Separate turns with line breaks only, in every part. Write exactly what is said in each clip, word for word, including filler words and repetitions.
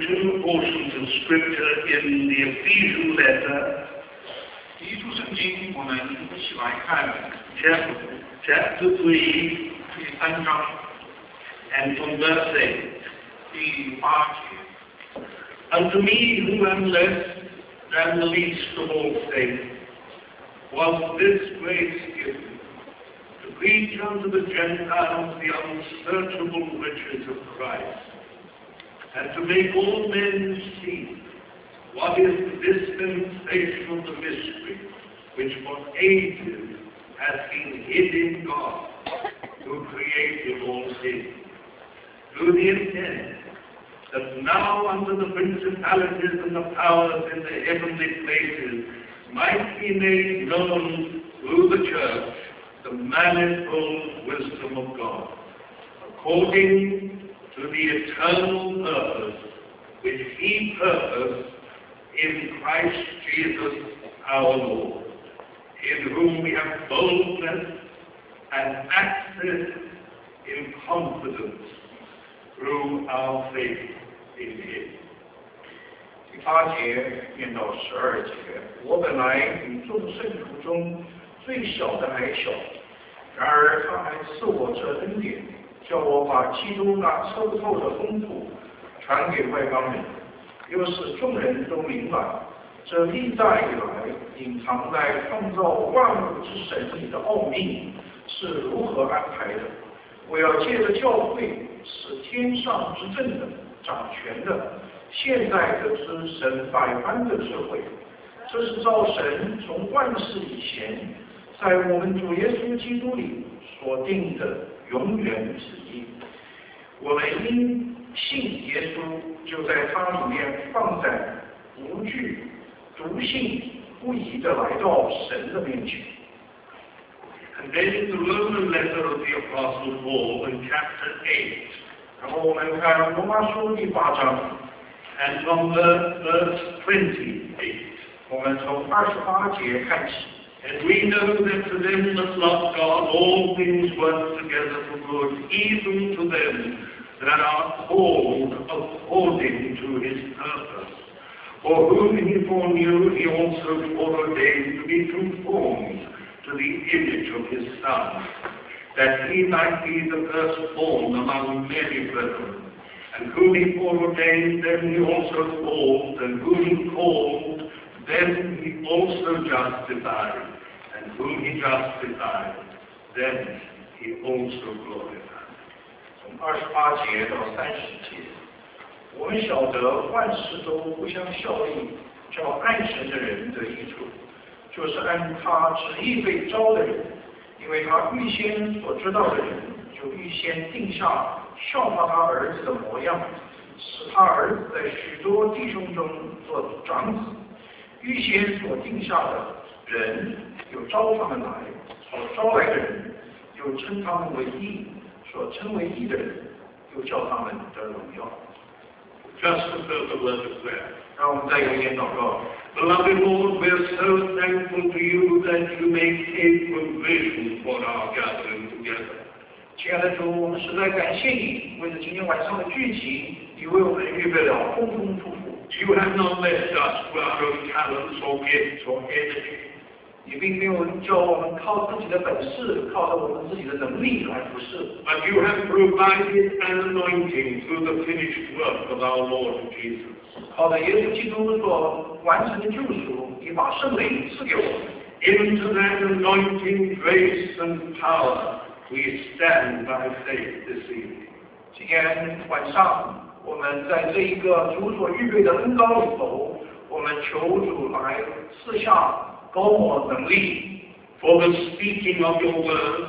two portions of scripture in the Ephesian letter.
第一处圣经，我们一起来看
Chapter, chapter three
第三章
and from verse eight.
第八节。
Unto me, who am less than the least of all saints, was this grace given, to preach unto the Gentiles the unsearchable riches of Christ, and to make all men see what is the dispensation of the mystery, which for ages has been hid in God, who created all things, through the intent that now under the principalities and the powers in the heavenly places might be made known through the church the manifold wisdom of God, according to the eternal purpose which he purposed in Christ Jesus our Lord, in whom we have boldness and access in confidence through our faith in him.
第八节念到十二节，我本来与众圣徒中最小的还小，然而他还赐我这恩典，叫我把基督那测不透的丰富传给外邦人，又使众人都明白，这历代以来隐藏在创造万物之神里的奥秘是如何安排的。我要借着教会，使天上执政的、掌权的，现在得知神百般的智慧。这是照神从万事以前，在我们主耶稣基督里所定的永远旨意。我们因信耶稣，就在他里面放胆无惧、笃信不疑的来到神的面前。
And then in the Roman letter of the Apostle Paul in chapter eight,
然后我们看罗马书第八章，
and from verse, verse twenty-eight,
我们从二十八节看起。
and we know that to them that love God all things work together for good, even to them that are called according to his purpose. For whom he foreknew, he also foreordained to be conformed to the image of his Son, that he might be the firstborn among many brethren. And whom he foreordained, them he also called, and whom he called, them he also justified, and whom he justified, them he also glorified.
从二十八节到三十节，我们晓得万事都互相效力，叫爱神的人得益处。 就是按他旨意被招的人，因为他预先所知道的人，就预先定下效法他儿子的模样，使他儿子在许多弟兄中做长子。预先所定下的人，有招他们来；所招来的人，又称他们为义；所称为义的人，又叫他们得荣耀。
Just a further word of prayer.
让我们再有一点祷告。
Beloved Lord, we are so thankful to you that you make a provision for our gathering together.
亲爱的主，我们实在感谢你，为了今天晚上的聚集，你为我们预备了丰丰富富。
You have not left us to our own talents or gifts or energy.
你并没有叫我们靠自己的本事，靠着我们自己的能力来服侍。
But you have provided an anointing through the finished work of our Lord Jesus.
靠着耶稣基督所完成的救赎，你把圣灵赐给我们。
Into that anointing, grace, and power, we stand by faith this evening.
今天晚上，我们在这一个主所预备的恩膏里头，我们求主来赐下高我能力
for the speaking of your word,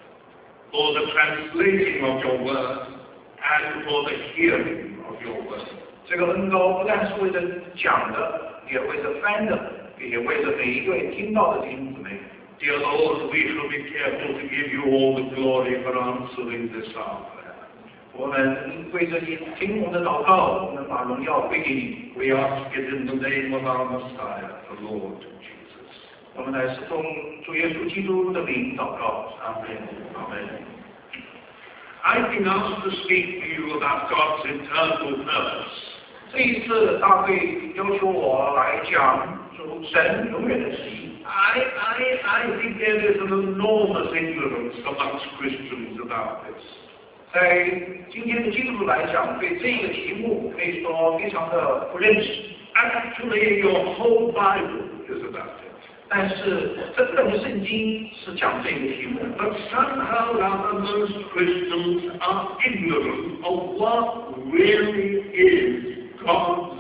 for the translating of your word, and for the hearing of your word.
这个恩膏不但是为了讲的，也为了翻的，也为了每一位听到的弟兄姊妹。
Dear Lord, we shall be careful to give you all the glory for answering this our prayer.
我们为着你听我们的祷告，我们把荣耀归给你。
We ask it in the name of our Messiah, the Lord Jesus.
我们乃是奉主耶稣基督的名祷告，阿门，阿门。
I've been asked to speak to you about God's eternal purpose.
这一次大会要求我来讲主神永远的旨意。
I, I, I think there is an enormous ignorance amongst Christians about this.
在今天的基督徒来讲，对这个题目可以说非常的不认识。
Actually, your whole Bible is about it.
但是真正的圣经是讲这个题目。
But somehow or other, most Christians are ignorant of what really is God's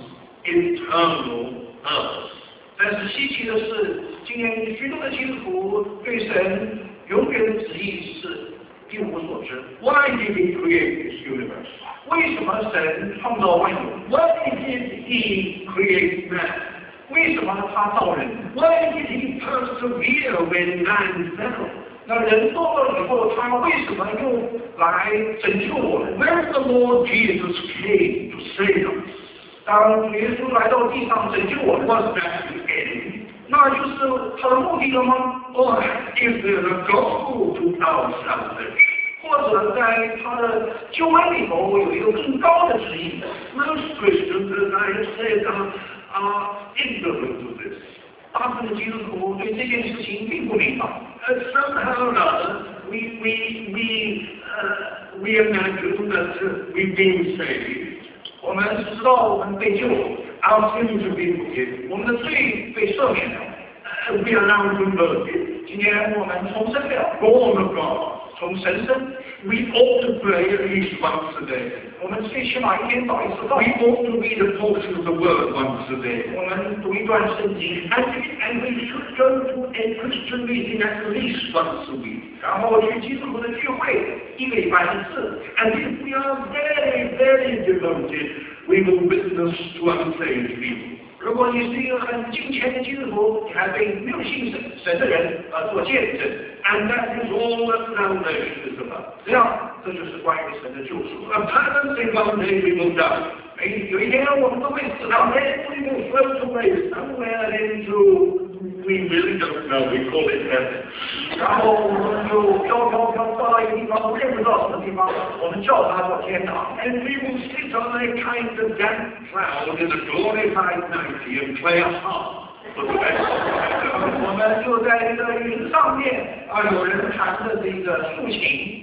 internal purpose.
但是稀奇的是，今天许多的基督徒对神永远的旨意是一无所知。
Why did He create this universe?
为什么神创造万有
Why did He create man?
为什么他造人
Why did He persevere when man fell?
那人堕落以后，他为什么又来拯救我们
When the Lord Jesus came to save us,
当耶稣来到地上拯救我们
was that the end?
那就是他的目的了吗？
Or is there a goal to our salvation?
或者在他的救恩里头有一个更高的旨意？
Most Christians, as I have said, are, are ignorant of this.
大部分的基督徒对这件事情并不明白。
And somehow or other, we, we, we, uh, we imagine that uh, we've been saved.
我们知道我们被救，
Our sins have been forgiven.
我们的罪被赦免了。
Uh, we are now converted,
今天我们重生了，
born of God.
从神生，
We ought to pray at least once a day.
我们最起码一天祷一次告
We。ought to read a portion of the Word once a day.
我们读一段圣经，
And, and we should go to a Christian meeting at least once a week.
然后去基督徒的聚会，一个礼拜一次。
And if we are very, very devoted, we will witness to unsaved people.
如果你是一个很敬虔的基督徒，你还被没有信神神的人呃做见证，
And that is all that salvation is about.
这样这就是关于神的救赎。
Apparently one day we will die.
每有一天我们都会死
And
亡，
then we will float away somewhere into, we really don't know, we call it heaven.
然后我们就飘飘飘飘到一个地方，我们也不知道什么地方，我们叫它做天堂。
And we will sit on a kind of damp cloud in a glorified nighty and play a harp for the rest of the
我们就在这个云上面啊，有人弹着这个竖琴。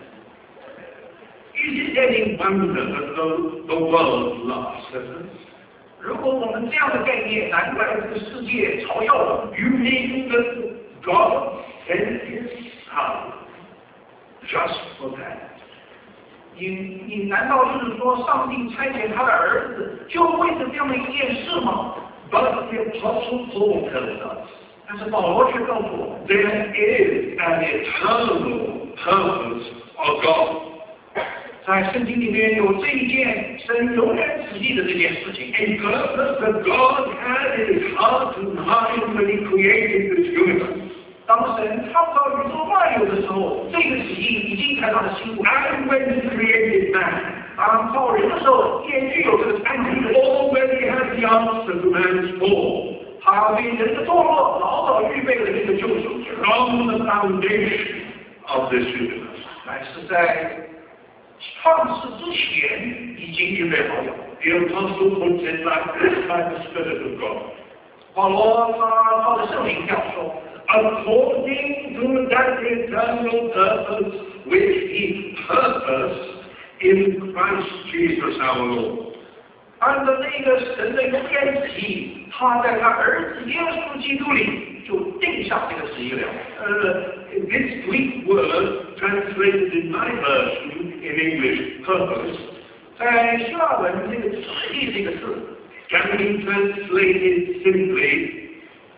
Is it any wonder that the, the world laughs at us?
如果我们这样的概念，难怪这个世界嘲笑我们。
You mean that God sent His Son just for that?
你你难道就是说上帝差遣他的儿子，就为了这样的一件事吗？
But the Apostle Paul tells us
但是保罗却告诉我们，
there is an eternal purpose of God.
在圣经里面有这一件神永远旨意的这件事情。
A purpose that God had in His heart and mind when He created this universe.
当神创造宇宙万有的时候，这个旨意已经在他的心中。
And when He created man,
当造人的时候，也具有这个安
He
定的。
already had the answer to man's fall
他为人的堕落早早预备了这个救赎，
from the foundation of this universe.
乃是在创世之前已经预备好了。
The Apostle puts it like this by the Spirit of God.
保罗他靠着圣灵这样说。
According to that eternal purpose which He purposed in Christ Jesus our Lord.
按照那个神的永远旨意，他在他儿子耶稣基督里就定下这个旨意了。
Uh, this Greek word translated in my version in English, purpose,
在希腊文这个旨意这个字
can be translated simply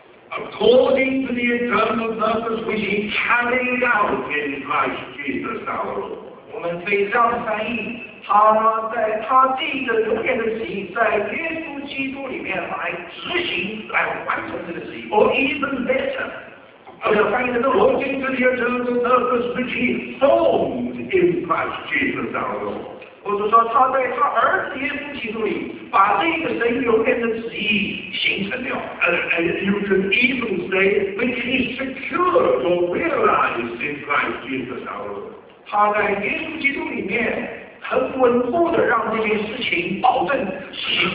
according to the eternal purpose which He carried out in Christ Jesus our Lord.
我们可以这样翻译，他在他这个永远的旨意，在耶稣基督里面来执行，来完成这个旨意。
Or even better,
或者翻译的更好，
according to the eternal purpose which He formed in Christ Jesus our Lord.
或者说他在他儿子耶稣基督里，把这个神永远的旨意形成了。
And, and you can even say which He secured or realized in Christ Jesus our Lord.
他在耶稣基督里面很稳固的让这件事情保证实行。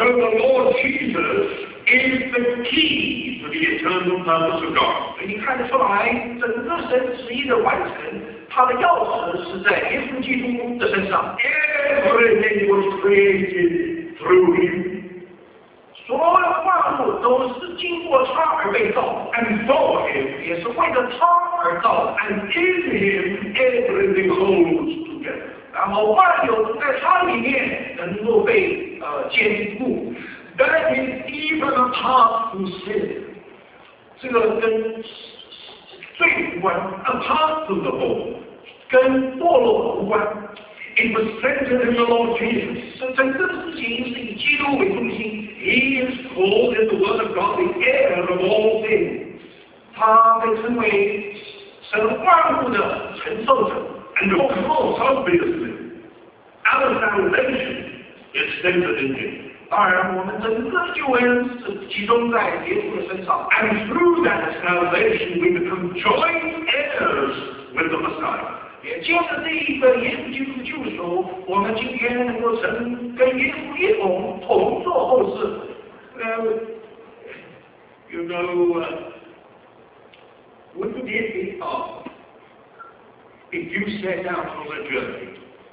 So the Lord Jesus is the key to the eternal purpose of God.
所以你看得出来，整个神旨意的完成，它的钥匙是在耶稣基督的身上。
Everything was created through him.
所有的万物都是经过他而被造
and for him,
也是为了他而造的。
and in him everything holds together.
然后万有在他里面能够被呃坚固。
That is even apart from sin.
这个跟罪无关
apart from the fall.
跟堕落无关。
It was centered in the Lord Jesus.
整整个事情是以基督为中心。
He is called in the Word of God the heir of all things.
他被称为神万物的承受者。
And of course, obviously, our salvation is centered in him.
当然，我们整个救恩是集中在耶稣的身上。
And through that salvation, we become joint heirs with the Messiah.
也借着这一个耶稣基督的救赎，我们今天能够成跟耶稣一同同作后世。
Well, you know, uh, wouldn't it be odd if you set out on a journey?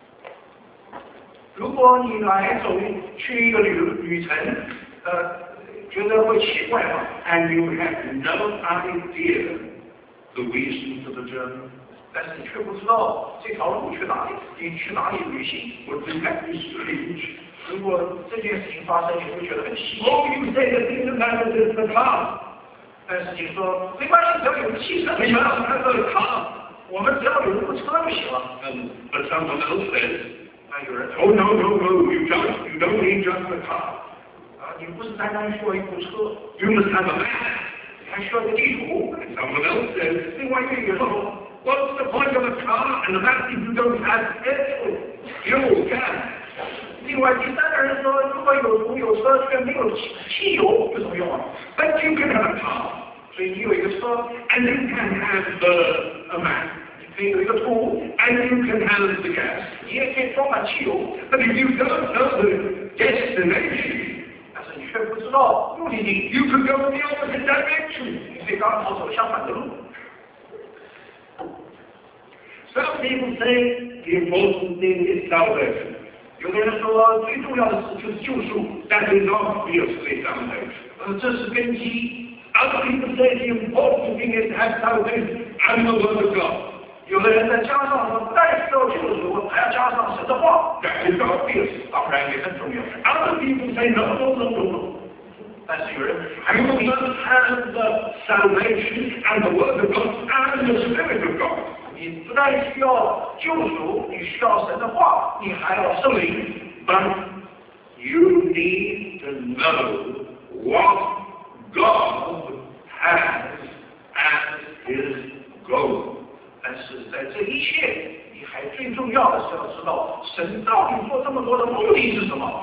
如果你来走去一个旅旅程，呃，觉得会奇怪吗
And you have no idea the reason for the journey?
但是你却不知道这条路去哪里，你去哪里旅行？
Wouldn't that be strange?
如果这件事情发生，你会觉得很奇怪。
Oh, you say the thing that matters is the car.
但是你说没关系，只要有个汽车就
We
行
must
了，
have a car.
我们只要有一部车就行了。
Um, but someone else says,
那有人说
oh, no, no, no, you don't, you don't need just a car.
啊，你不是单单需要一部车，
You must have a map.
你还需要一个地图。
And someone else says,
另外一个人说，
what's the point of a car and a map if you don't have petrol? You can.
另外第三个人说，如果有图有车却没有汽汽油，有什么用啊？
But you can have a car.
所以你有一个车，
And you can have uh, a map.
你可以有一个图，
And you can have the gas.
你也可以装满汽油，
But if you don't know the destination,
但是你却不知道目的地，
you could go in the opposite direction.
你可以刚好走相反的路。
Some people say the important thing is salvation.
有的人说最重要的事就是救赎，
That is obviously salvation.
呃，这是根基。
Other people say the important thing is to have salvation and the Word of God.
有的人再加上说，不但需要救赎，还要加上神的话，
That is obvious.
当然也很重要。
Other people say no, no, no, no, no.
但是有人
You must have the salvation and the Word of God and the Spirit of God.
你不但需要救赎，你需要神的话，你还要圣灵。
But you need to know what God has as his goal.
但是在这一切，你还最重要的是要知道，神到底做这么多的目的是什么？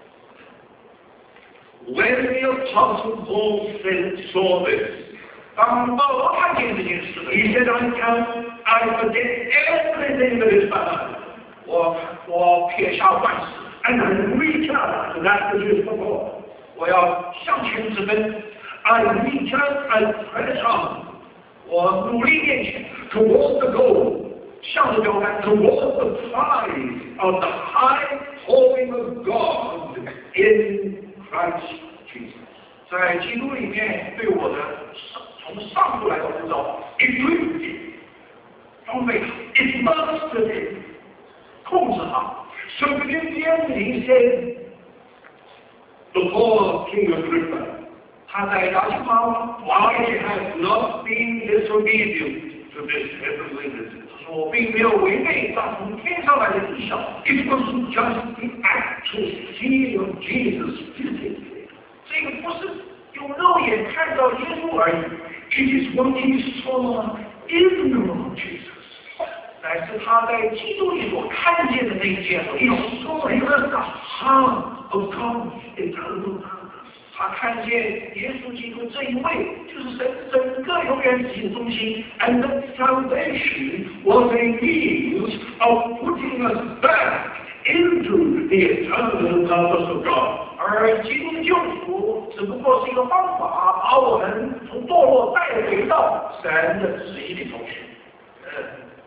When the Apostle Paul said, saw this,
当保罗看见这件事的
he
时
said, I count, I forget everything that is behind,
候，我我撇下万事，
and I reach out to that which is before.
我要向前直奔，
I reach out and press on
我努力面前，
toward the goal,
向着标杆，
toward the prize of the high calling of God in Christ Jesus.
在基督里面对我的上从上头来的呼召，
It lifted,
装备
it mastered him.
控制它。
So that in the end he said, the poor King Agrippa,
他在亚基马王
I have not been disobedient to this heavenly visit.
说我并没有违背那从天上来的意象，
It wasn't just the actual seeing of Jesus physically.
这个不是用肉眼看到耶稣而已，
It is what he saw in the Lord Jesus.
乃是他在基督里所看见的那一件荣
He
耀。
saw him as the heart of God's eternal purpose.
他看见耶稣基督这一位就是神整个永远旨意的中心，
And that salvation was a means of putting us back into the eternal purpose of God.
而而基督的救赎只不过是一个方法，把我们从堕落带回到神的旨意里头去。
Uh,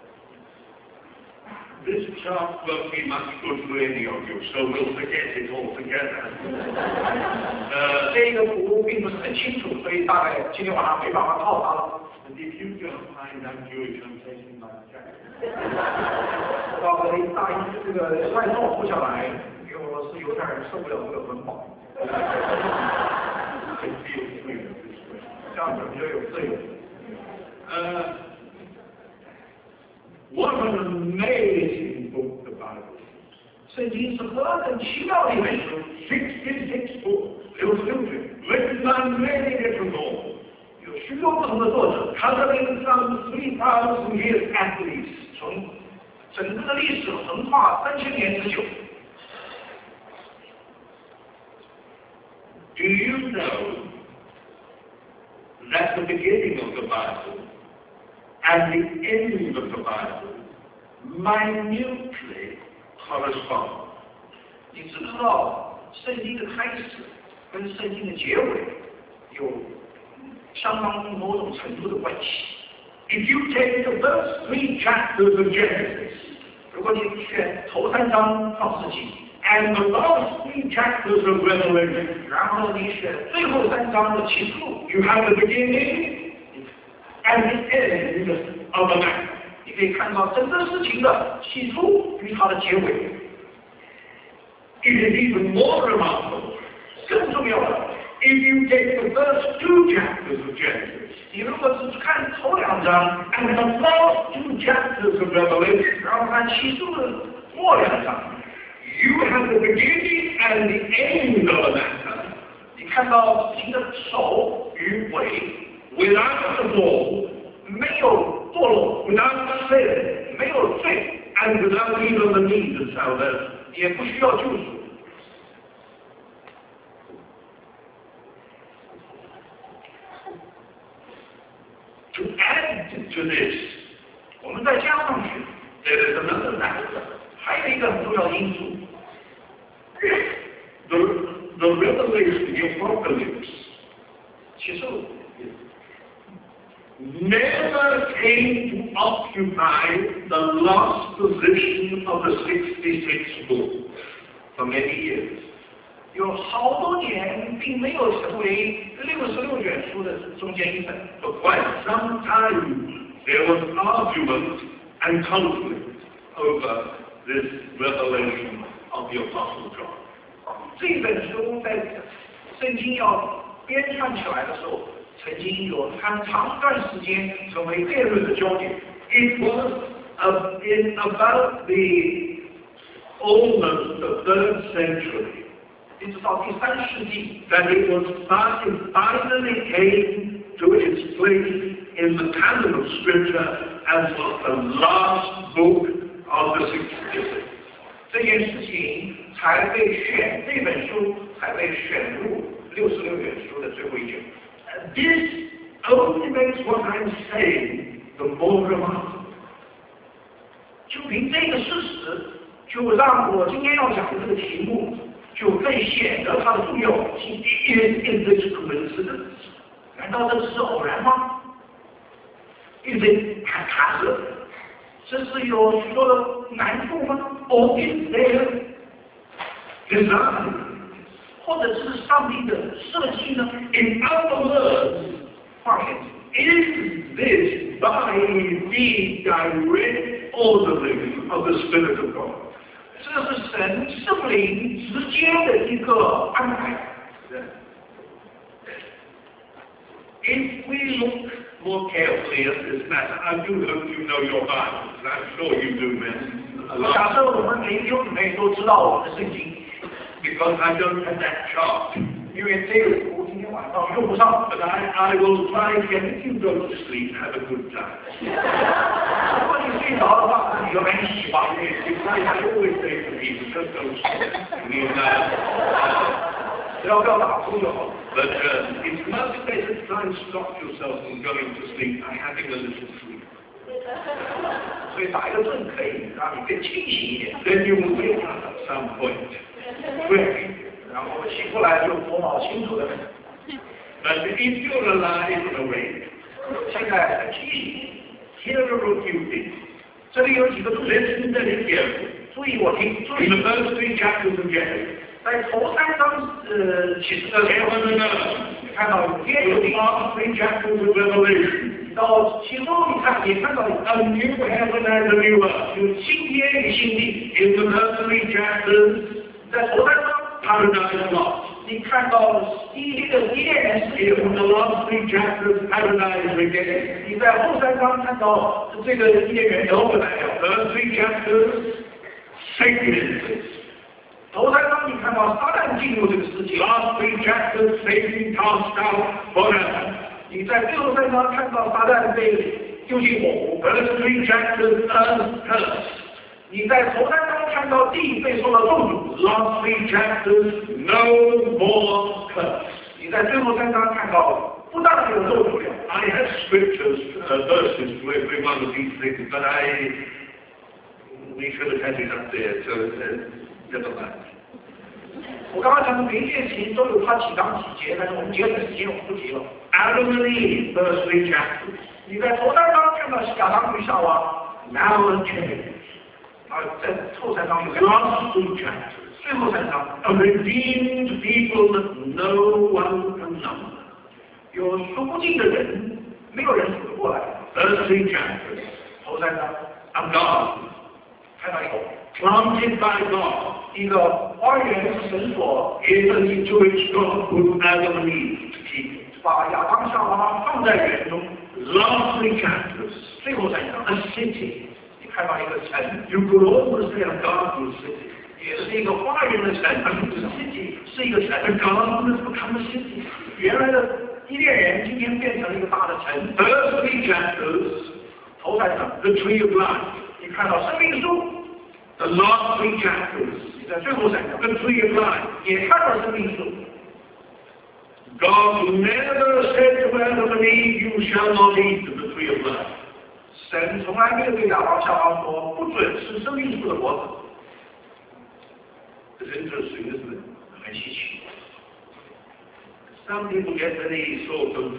this chart won't be much good to any of you, so we'll forget it altogether.
呃，这个图并不是很清楚，所以大概今天晚上没办法套它了。
And if you don't mind, I'm Jewish, I'm taking my jacket.
到了大衣这个外套脱下来，因为我是犹太人，受不了这个捆绑。
I feel free this way.
这样子比较有自由。
Uh, what an amazing book the Bible is.
圣经是何等奇妙的一本书
sixty-six books, illustrated, written by many different authors.
有许多不同的作者，
covering some three thousand years at least.
从整个的历史横跨三千年之久。
Do you know that the beginning of the Bible and the end of the Bible minutely correspond?
你知不知道圣经的开始跟圣经的结尾有相当某种程度的关系？
If you take the first three chapters of Genesis
如果你选头三章创世纪
and the last three chapters of Revelation,
然后你选最后三章的启示录，
you have the beginning and the end of the matter.
你可以看到整个事情的起初与它的结尾。
It is even more remarkable
更重要的，
if you take the first two chapters of Genesis
你如果只看头两章，
and the last two chapters of Revelation,
然后看启示录的末两章，
you have the beginning and the end of the matter
你看到事情的首与尾，
without the fall,
没有堕落，
without sin,
没有罪，
and without even the need of salvation.
也不需要救赎。
To add to this,
我们再加上去，
there is another factor.
还有一个很重要的因素，
The, the revelation, the apocalypse,
启示录
never came to occupy the last position of the sixty-six books for many years.
有好多年并没有成为六十六卷书的中间一本。
For quite some time, there was argument and conflict over this revelation of the Apostle John.
这本书在圣经要编撰起来的时候，曾经有很长一段时间成为辩论的焦点。
It was uh, in about the almost the third century
一直到第三世纪，
that it was it finally came to its place in the canon of Scripture as the last book of the sixty-six.
这件事情才被选，这本书才被选入六十六卷书的最后一卷。
This only makes what I'm saying the more remarkable.
就凭这个事实，就让我今天要讲的这个题目就更显得它的重要性。
Is, is this coincidence?
难道这只是偶然吗？
Is it haphazard?
这是有许多的难处吗？
Or is there design?
或者是上帝的设计呢？
In other words,
换言之，
is this by the direct ordering of the Spirit of God?
这是神圣灵直接的一个安排。
If we look more carefully at this matter, I do hope you know your Bible, and I'm sure you do, men. A
假
lot,
设我们每一兄姊妹都知道我们的圣经，
because I don't have that chart.
因为这个图今天晚上用不上。
But I, I will try again. If you go to sleep, have a good time.
如果你睡着的话，那你就赶紧洗吧。
It's like I always say to people, just don't sleep. I mean, uh,
只要不要打呼就好。
but uh, it's much better to try and stop yourself from going to sleep by having a little sleep.
所以打一个盹可以让你更清醒一点。
Then you will wake up at some point. Fresh.
然后醒过来就头脑清楚的很。
But if you're alive and awake,
现在很清醒。
here are a few things.
这里有几个注意，
Listen very carefully.
注意我听，注
In
意。
the first three chapters of Genesis,
在头三章呃启示的
heaven and earth,
看到有天有
the
地，
last three chapters of Revelation,
到其中你看也看到
a new heaven and a new earth.
有新天与新地。
In the first three chapters,
在头三章
paradise lost.
你看到第一个伊甸园世界，
In the last three chapters, paradise regained.
你在后三章看到这个伊甸园得回来了。
First three chapters, Satan enters.
头三章你看到撒旦进入这个世界，
Last three chapters, Satan cast out forever.
你在最后三章看到撒旦被丢进火湖，
First three chapters, earth cursed.
你在头三章看到地被受到咒诅，
Last three chapters, no more curse.
你在最后三章看到不但有咒诅了。
I have scriptures, uh, verses to every one of these things, but I, we should have had it up there, so uh, never mind.
我刚刚讲的每一件情都有它几章几节，但是我们节省时间，我们不提了。
Adam and Eve, first three chapters.
你在头三章看到亚当与夏娃，
Now a change.
啊，在后三章有
Last three chapters.
最后三章
A redeemed people that no one can number.
有数不尽的人，没有人数得过来。
First three chapters.
头三章
A garden
看到以后，
planted by God,
一个花园是神所
given into which God put Adam and Eve to keep it.
把亚当夏娃放在园中。
Last three chapters.
最后三章
A city.
你看到一个城，
You could almost say a garden city.
也是一个花园的城，是 city， 是一个
The
城。
garden has become a city.
原来的伊甸园今天变成了一个大的城。
First three chapters,
头三章
the tree of life.
你看到生命树，
The last three chapters,
你在最后三章
the tree of life.
也看到生命树。
God never said to Adam and Eve, you shall not eat of the tree of life.
神从来没有对亚当夏娃说不准吃生命树的果子。
It's interesting, isn't it?
很稀奇。
Some people get very sort of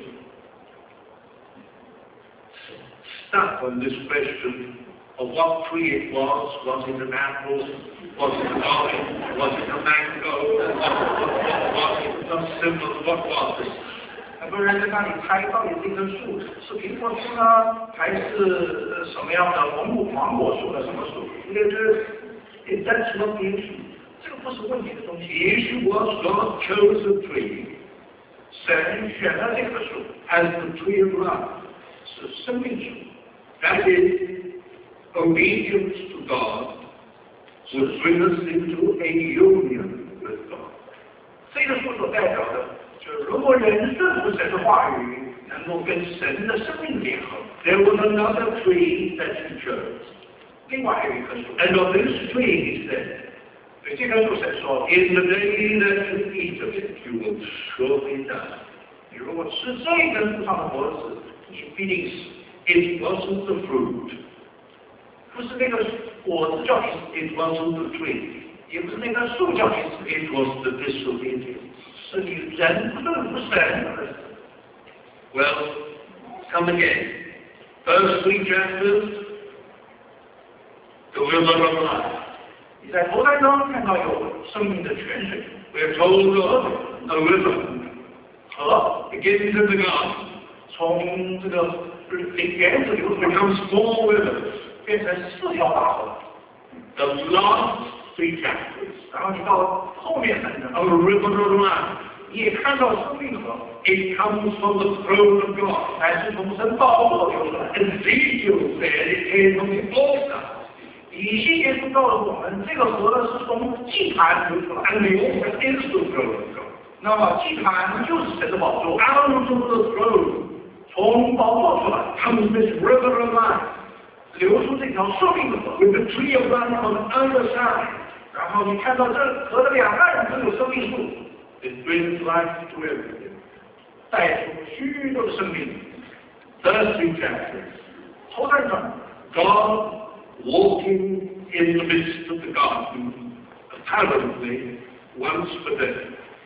stuck on this question of what tree it was. Was it an apple? Was it an orange? Was it a mango? What was it? Some symbol? What was it?
很多人在那里猜，到底这棵树是苹果树呢，还是什么样的芒果芒果树的什么树？这个是 that's not the issue， 这个不是问题的东
The
西。
issue was God chose a tree
神选了这棵树，
as the tree of life.
是生命树，
That is, obedience to God would bring us into a union with God.
这个树所代表的，就是如果人顺服神的话语，能够跟神的生命联合。
There was another tree that he chose.
另外还有一棵树，
And of this tree, he said,
对这棵树神说，
in the day that you eat of it, you will surely die.
你如果吃这一根树上的果子，你必定死。
It wasn't the fruit.
不是那个果子叫你死，
It wasn't the tree.
也不是那棵树叫你死，
It was the disobedience.
是你人不顺服神而死。
Well, come again. First three chapters, the river of life.
你在头三章看到有生命的泉水，
We're told of a river
河
begins in the garden,
从这个园子流出来，
becomes four rivers.
变成四条大河。
The last three chapters,
然后你到后面三章，
a river of life.
你也看到生命河，
It comes from the throne of God.
乃是从神宝座流出来。
Ezekiel said it came from the altar.
以西结书告诉我们，这个河呢是从祭坛流出来，
And the altar is the throne of God.
那么祭坛就是神的宝座，
Out of the throne
从宝座出来，
comes this river of life,
流出这条生命的河。
with the tree of life on the other side.
然后你看到这河的两岸都有生命树，
It brings life to everything.
带出许多的生命。
First three chapters,
头三章，
God walking in the midst of the garden, apparently once per day.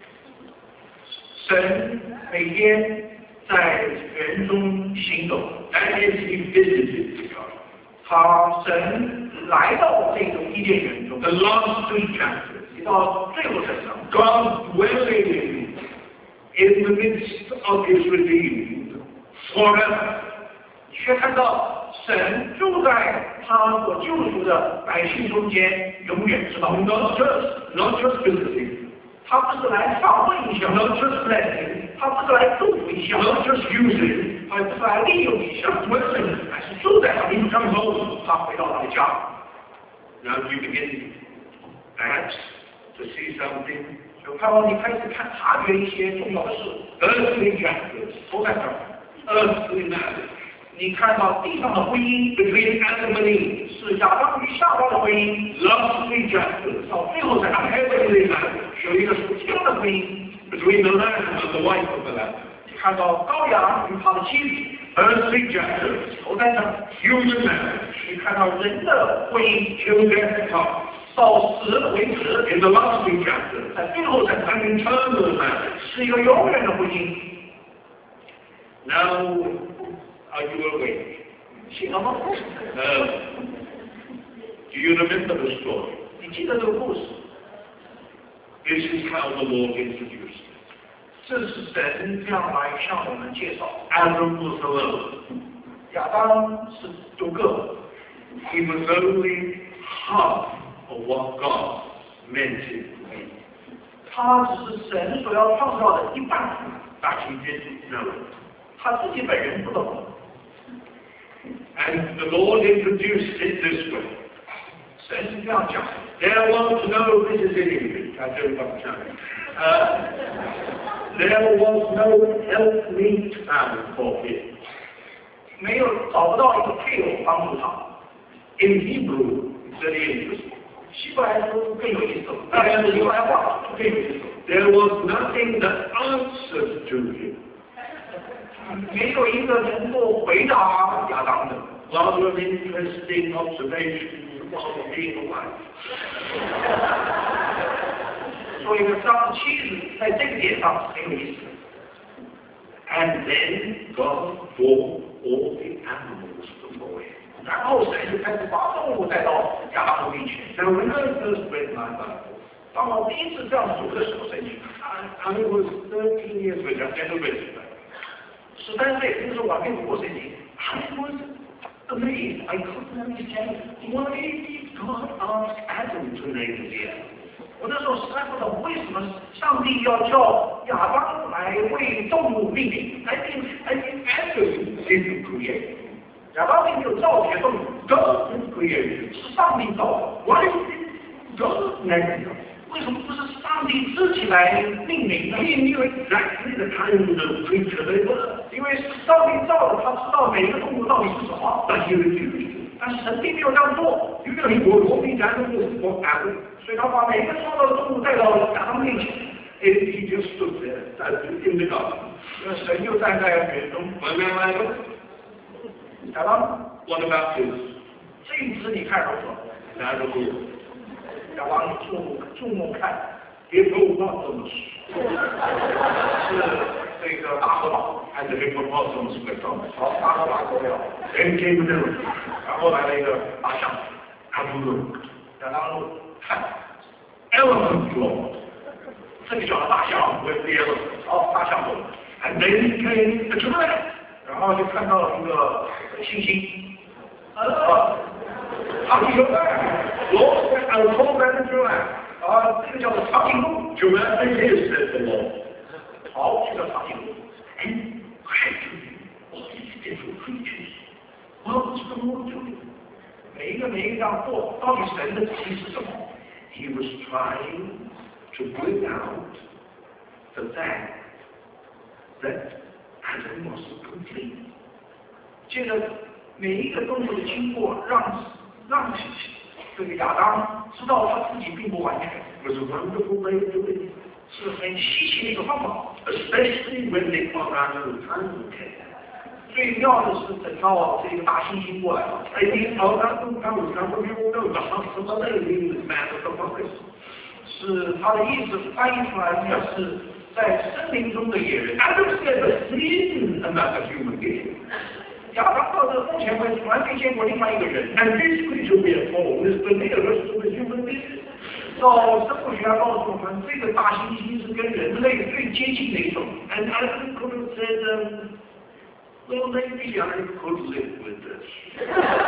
神每天在园中行走，
That is, he visited the garden.
他神来到这个伊甸园中，
The last three chapters,
直到最后这章，
God dwelling in the midst of his redeemed forever.
却看到神住在他所救赎的百姓中间，永远直到永
Not
远。
just, not just visiting,
他不是来访问一下，
not just blessing,
他不是来祝福一下，
not just using,
他不是来利用一下，
just dwelling.
而是住在他
He
里
comes home.
他回到他的家。
Now you begin, perhaps, to see something.
就盼望你开始看察觉一些重要的事，
Earthly chapters,
都在这儿。
earthly marriage
你看到地上的婚姻
between Adam and Eve.
是亚当与夏娃的婚姻，
Last three chapters,
到最后才看
heavenly marriage
有一个属天的婚姻。
between the lamb and the wife of the lamb.
你看到羔羊与他的妻子，
Earthly chapters,
都在这儿。
human marriage
你看到人的婚姻，
till death comes.
到死为止，
In the last three chapters,
在最后才看
an eternal marriage.
是一个永远的婚姻。
Now, are you awake?
醒了吗？
Uh, do you remember the story?
你记得这个故事？
This is how the Lord introduced it.
这是神这样来向我们介绍。
Adam was alone.
亚当是独个，
He was only half of what God meant him to be.
他只是神所要创造的一半，
But he didn't know it.
他自己本人不懂。
And the Lord introduced it this way.
神是这样讲的。
There was no, this is in English, I don't understand. Uh, there was no helpmeet found for him.
没有找不到一个配偶帮助他。
In Hebrew, it's very interesting.
希伯来书更有意思，当然是希伯来话更有意思。
There was nothing that answered to him.
没有一个能够回答亚当的。
Rather an interesting observation of being a wife.
做一个当妻子，在这个点上很有意思。
And then God brought all the animals before him.
然后神就开始把动物带到亚当的面前。
Now when I first read my Bible,
当我第一次这样读的时候，圣经
I, I was thirteen years old, I've never read it.
十三岁，那时候我还没读过圣经。
I was amazed. I couldn't understand why did God ask Adam to name the animals.
我那时候实在不懂为什么上帝要叫亚当来为动物命名。
I think, I think Adam didn't create.
亚当并没有造这些动物，
God created.
是上帝造的。
Why did God name them?
为什么不是上帝自己来命名呢？
He knew exactly the kind of creature they were.
因为是上帝造的，他知道每一个动物到底是什么。
But he refused to.
但是神并没有这样做，
You know, he brought all these animals for Adam.
所以他把每一个创造的动物带到亚当面前。
And he just stood there as in the garden.
那神就站在园中。
Well, now I look.
亚当，
What about this?
这一只你看如何？
Now the Lord.
亚当注目注目看，
Hippopotamus.
是这个大河马，
And the hippopotamus went on.
好，大河马走了，
Then came an elephant.
然后来了一个大象。
Have a look.
亚当看，
Elephant Lord.
这个叫大象，
With the elephant.
好，大象走了。
And then came a giraffe.
然后就看到了一个猩猩。
Uh, a giraffe. Lord, I'll call that a giraffe.
啊，这个叫做长颈鹿。
Giraffe it is, said the Lord.
好，这个长颈鹿。
And gradually, all these different creatures. What was the Lord doing?
每一个每一个这样做，到底神的旨意是什么？
He was trying to bring out the fact that Adam wasn't complete.
借着每一个动物的经过，让让这个亚当知道他自己并不完全，
It was a wonderful way of doing it,
是很稀奇的一个方法。
especially when they got out of the triangle cave.
最妙的是，等到这个大猩猩过来了，
I mean, oh, that was that was some of you all know the house of the lady was man of the forest.
是他的意思翻译出来应该是在森林中的野人。
Adam never seen another human being.
亚当到这目前为止从来没见过另外一个人。
And this creature we are told is the nearest to the human being.
到生物学家告诉我们，这个大猩猩是跟人类最接近的一种。
And Adam could have said, um, well, maybe I could live with this.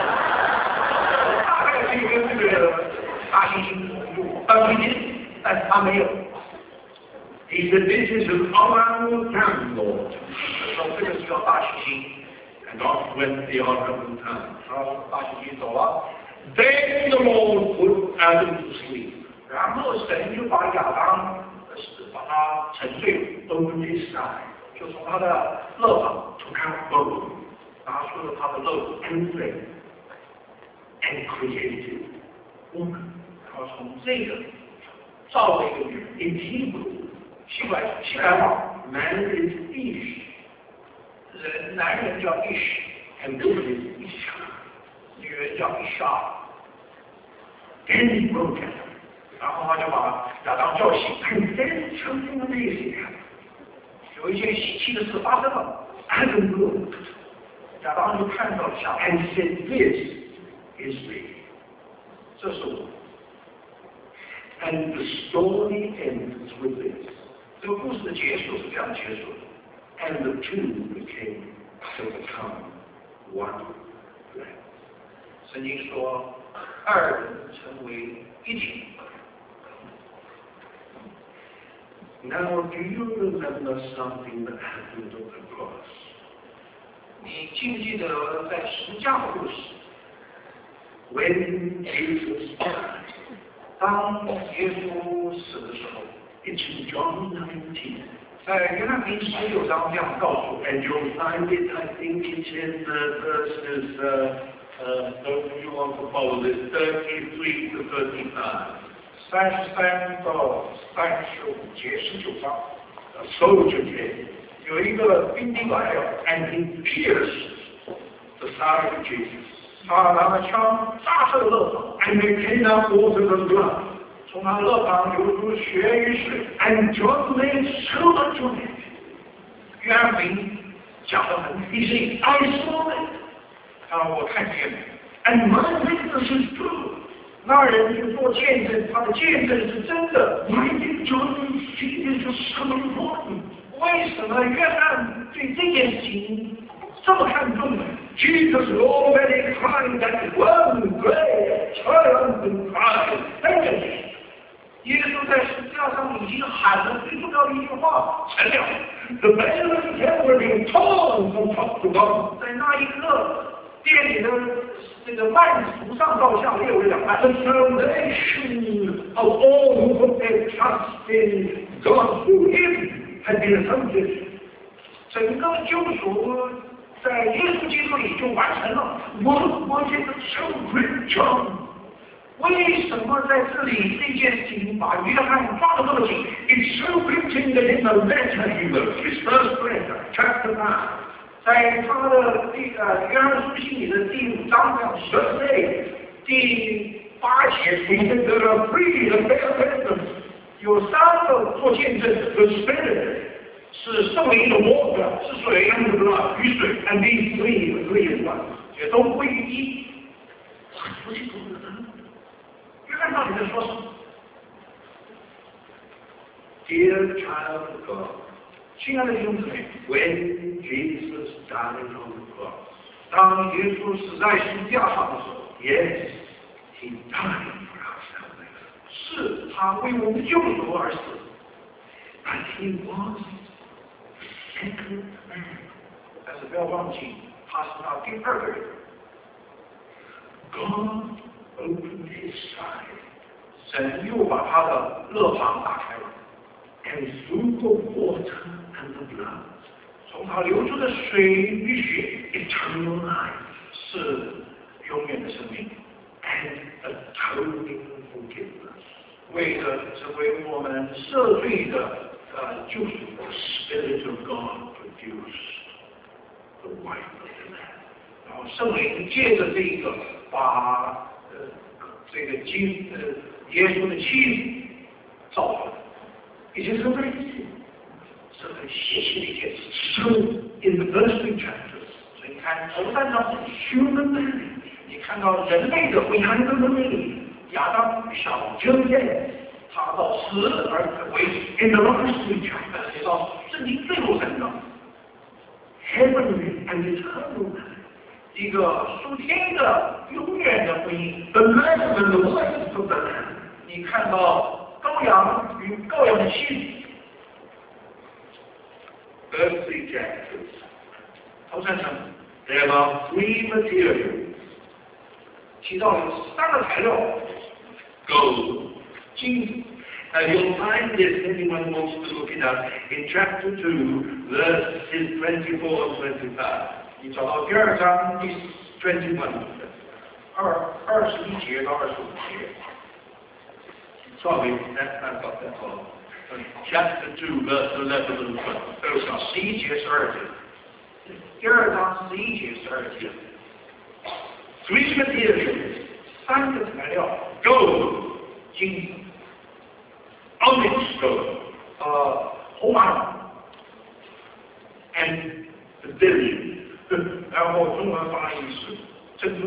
大概可以跟这个大猩猩同住，但毕竟，但是他没有。
He said, this is an orangutan, Lord.
说这个是叫大猩猩。
And off went the orangutan.
然后大猩猩走了。
Then the Lord put Adam to sleep.
然后神就把亚当，把他沉睡
Opened his side.
就从他的肋旁
Took out bone.
拿出了他的肉
And flesh. And created woman.
然后从这个造了一个女人。
In Hebrew,
希伯来希伯来话
man is Ish.
人男人叫伊什，
And woman is Isha.
女人叫伊莎。
Then he broke it.
然后他就把亚当叫醒。
And then something amazing happened.
有一件稀奇的事发生了。
Adam looked
亚当就看到了下来，
and said, this is me.
这是我。
And the story ends with this.
这个故事的结束是这样结束的。
And the two became to become one flesh.
圣经说，二人成为一体。
Now, do you remember something that happened on the cross?
你记不记得在十字架的故事？
When Jesus died,
当耶稣死的时候，
it's in John nineteen.
在约翰福音十六章这样告诉我们。
And you'll find it, I think it's in the verses, uh, uh, don't you want to follow this, thirty-three to thirty-five.
三十三到三十五节十九章，
A soldier came,
有一个兵丁来了，
and he pierced the side of Jesus.
他拿了枪扎射勒旁，
And there came out water and blood.
从他勒旁流出血与水。
And John made so much of it.
约翰福音讲得很
He
细，
said, I saw it.
啊，我看见了。
And my witness is true.
那人就做见证，他的见证是真的。
Why did John see this as so important?
为什么约翰对这件事情这么看重呢？
Jesus already cried that one great triumphant cry. Finished.
耶稣在十字架上已经喊了最重要的一句话：成了。
The veil of the temple being torn from top to bottom.
在那一刻，殿里的这个幔子从上到下裂为两半。
The salvation of all who put their trust in God through Him had been accomplished.
整个救赎在耶稣基督里就完成了。
What was it that so gripped John?
为什么在这里这件事情把约翰抓得这么紧？
It's so gripped him that in the letter he wrote, his first letter, chapter nine,
在他的这个约翰书信里的第五章这样写
verse eight,
第八节
he said there are three that bear witness.
有三个做见证的，
The Spirit,
是圣灵的
water,
是水
and the blood,
与水，
and these three agree in one.
也都归于一。
What was he talking about?
约翰到底在说什么？
Dear child of God,
亲爱的弟兄姊妹，
when Jesus died on the cross,
当耶稣死在十字架上的时候，
yes, he died for our salvation.
是他为我们救赎而死，
But he was the second man.
但是不要忘记，他是那第二个人。
God opened his side,
神又把他的肋旁打开了，
and through the water and the blood,
从他流出的水与血
eternal life,
是永远的生命，
and atoning forgiveness.
为了成为我们赦罪的呃救赎。
The Spirit of God produced the wife of the Lamb.
然后圣灵借着这个，把呃这个基呃耶稣的妻子造出来，已经是很细，是很细细的一件事。So in the first three chapters， 所以你看头三章是 human being， 你看到人类的伟大的能力，亚当小遮见，他到死而可为。In the last three chapters， 写到圣经最后三章 ，heavenly and eternal。一个属天的、永远的婚姻 ，the man and the wife of the Lamb。你看到羔羊与羔羊的妻子
First three chapters.
头三章
There are three materials.
提到有三个材料
Gold.
金子。
And you'll find this, anyone wants to look it up, in chapter two, verses twenty-four and twenty-five.
你找到第二章第
twenty-one.
二二十一节到二十五节。
Sorry, that's not got that far. Chapter two, verse eleven and twelve.
二章十一节、十二节。第二章十一节、十二节。
Three materials.
三个材料
Gold.
金子。
Onyx gold.
呃，红玛瑙。
And beryllium.
然后中文翻译是珍珠。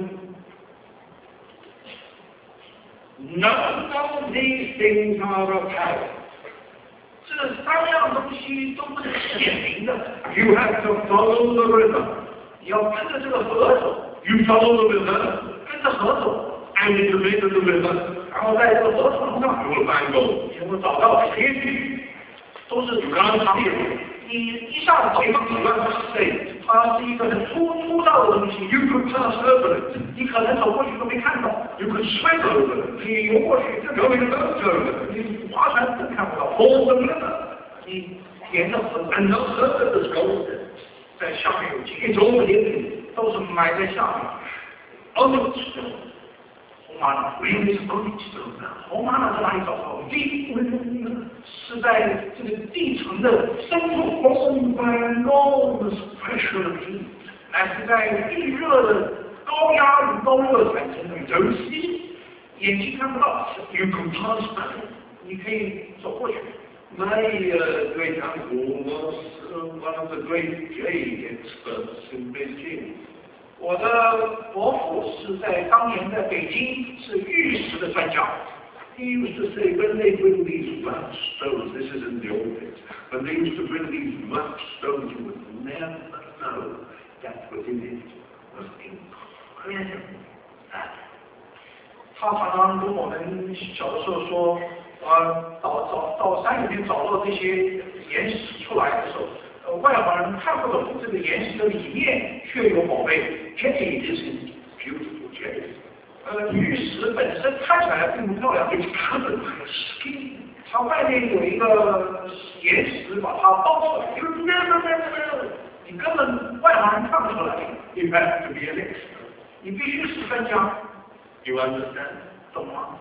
None of these things are apparent.
这三样东西都不是显明的。
You have to follow the river.
你要跟着这个河走，
You follow the river,
跟着河走，
and in the middle of the river,
然后在这个河床
you
上，
will find gold.
你会找到铁币，都是
You can't see it.
你一下子找
It's
到
not safe.
它是一个很粗粗糙的东西，
You could pass over it.
你可能走过去都没看到，
You could swim over it.
你游过去更
Go in a boat over it.
你划船更看不到，
Hold the river.
你沿着河
And no surface gold.
在下面有金，
It's all hidden.
都是埋在下面。
Onyx stone.
红玛瑙，
Where is onyx stone now?
红玛瑙在哪里找到？地是在这个地层的深处，
Formed by enormous pressure of heat.
乃是在地热的高压与高热产生的。
You don't see it.
眼睛看不到，
You can pass by it.
你可以走过去。
My uh, great uncle was uh, one of the great jade experts in Beijing.
我的伯父是在当年在北京是玉石的专家。
He used to say when they bring these rough stones, this is in the old days, when they used to bring these rough stones, you would never know that within it was incredible value.
他常常跟我们小的时候说，呃，到找到山里面找到这些岩石出来的时候，呃，外行人看不懂这个岩石的里面却有宝贝。
Jade isn't beautiful jade.
呃，玉石本身看起来并不漂亮，
It's covered by a skin.
它外面有一个岩石把它包起来，
You never, never know.
你根本外行人看不出来。
You have to be an expert.
你必须是专家，
You understand?
懂吗？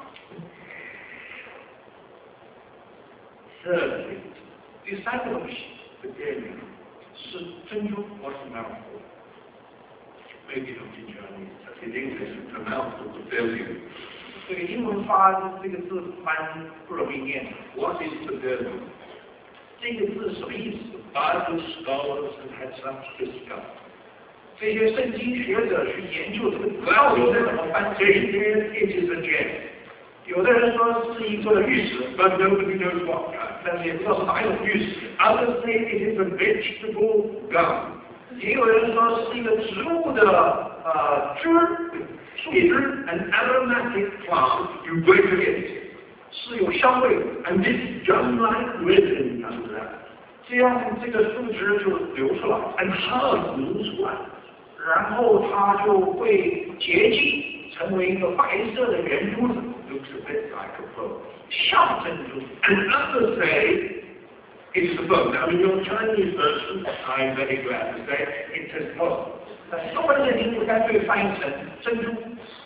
Thirdly,
第三个东西
the beryllium.
是珍珠。
What's the mouthful? Maybe not in Chinese, but in English it's a mouthful of beryllium.
这个英文发这个字蛮不容易念的。
What is the beryllium?
这个字什么意思？
Bible scholars have had such discussion.
这些圣经学者去研究这个字
Well,
到底是怎么翻
they
译。
said it is a gem,
有的人说是一个玉石，
but nobody knows what kind.
但是也不知道是哪一种玉石。
Others say it is a vegetable gum.
也有人说是一个植物的呃枝，树
It's
枝，
an aromatic plant. You break it in,
是有香味的。
and this gum-like resin comes out
这样这个树枝就流出来，
and hardens one.
然后它就会结晶，成为一个白色的圆珠子，
Looks a bit like a pearl.
像珍珠。
And others say it's the pearl. Now in your Chinese version, I'm very glad to say it says pearl.
但中文的名字干脆翻译成珍珠。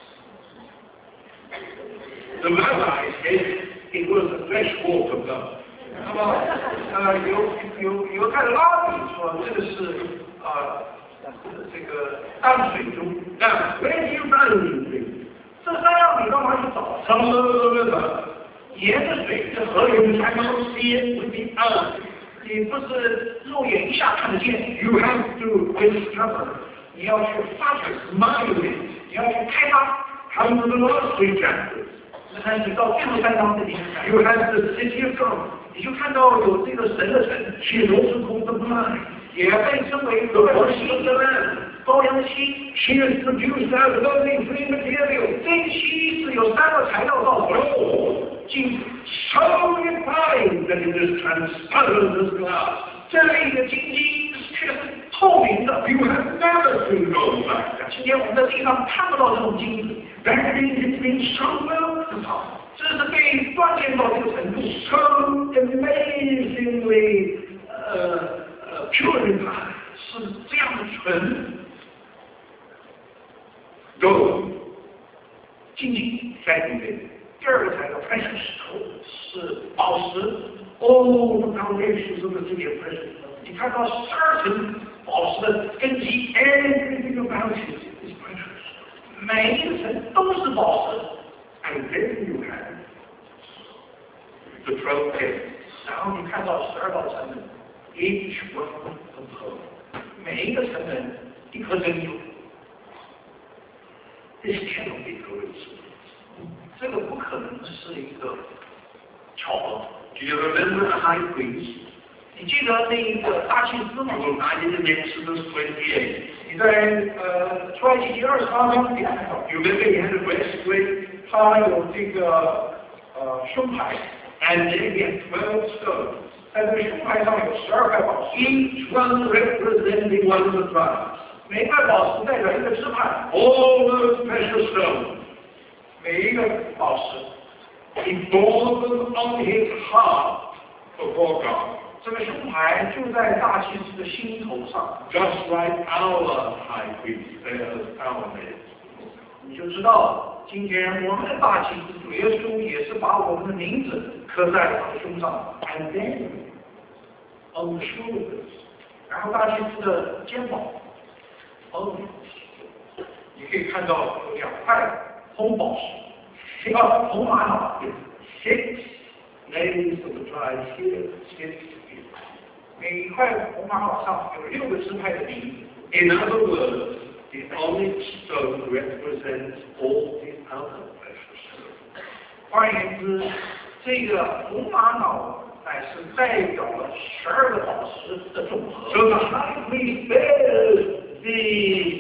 The rabbis said it was a freshwater pearl.
那么呃犹犹犹太的拉比说这个是呃这个淡水珠。
Now, where do you find these things?
这三样你干嘛去找？
Some of the river.
沿着水这河流
You cannot see it with the eye.
你不是肉眼一下看得见，
You have to discover,
你要去发掘，
mine it.
你要去开发。
Come to the last three chapters.
那你到最后三章这里看，
You have the city of God.
你就看到有这个神的城，
She is also called the bride,
也被称为
the
羔羊的
voice of
妻，
the Lamb.
羔羊的妻。
She is produced out of only three materials.
这妻是有三个材料造成的，
Gold,
金，
so refined that it is transparent as glass.
这类的金鸡却是透明的。
You have never seen gold like that.
今天我们在地上看不到这种金子，
That means it's been so well developed,
这是被锻炼到这个程度，
so amazingly uh, uh, purified.
是这样的纯。
Gold,
金鸡，
secondly,
第二个材料
precious stones.
是宝石。
All the foundations of the city are precious stones.
你看到十二层宝石的根基，
Everything about it is precious.
每一个层都是宝石。
And then you have the twelve gates,
然后你看到十二道城门，
each one a pearl.
每一个城门一颗珍珠，
This cannot be coincidence.
这个不可能是一个巧合。
Do you remember the high priest?
你记得那一个大祭司吗？
You will find it in Exodus twenty-eight.
你在呃出埃及记二十八章可以看到，
You remember he had a breastplate
他有这个呃胸牌，
and then he had twelve stones,
在这个胸牌上有十二块宝石，
each one representing one of the tribes.
每一块宝石代表一个支派，
All those precious stones,
每一个宝石，
he bore them on his heart before God,
这个胸牌就在大祭司的心头上，
just like our high priest bears our name.
你就知道今天我们的大祭司主耶稣也是把我们的名字刻在他的胸上，
And then, on the shoulders,
然后大祭司的肩膀，
oh,
你可以看到有两块红宝石，一个红玛瑙，
six names of the tribes here, six here.
每一块红玛瑙上有六个支派的名字。
In other words, the onyx stone represents all the other precious stones.
换言之，这个红玛瑙乃是代表了十二个宝石的总和。
So the high priest bears the,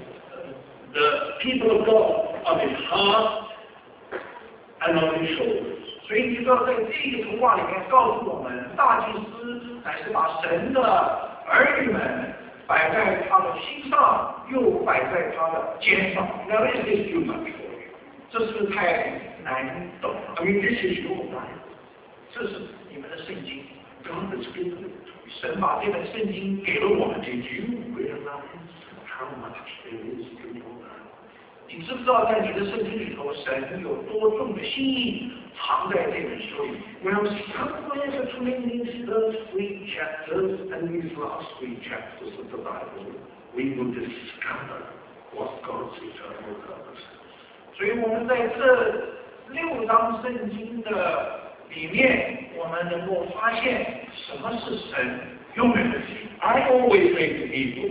the people of God on his heart and on his shoulders.
所以你知道，在这个图画里面告诉我们，大祭司乃是把神的儿女们摆在他的心上，又摆在他的肩上。
Now is this too much for you?
这是不是太难懂了？
I mean, this is your Bible.
这是你们的圣经，
God has given it to you.
神把这本圣经给了我们。
Did you realize how much there is to your Bible?
你知不知道，在你的圣经里头，神有多重的心意藏在这本书里？
Well, somewhere between these first three chapters and these last three chapters of the Bible, we will discover what God's eternal purpose is.
所以我们在这六章圣经的里面，我们能够发现什么是神永远的心。
I always say to people,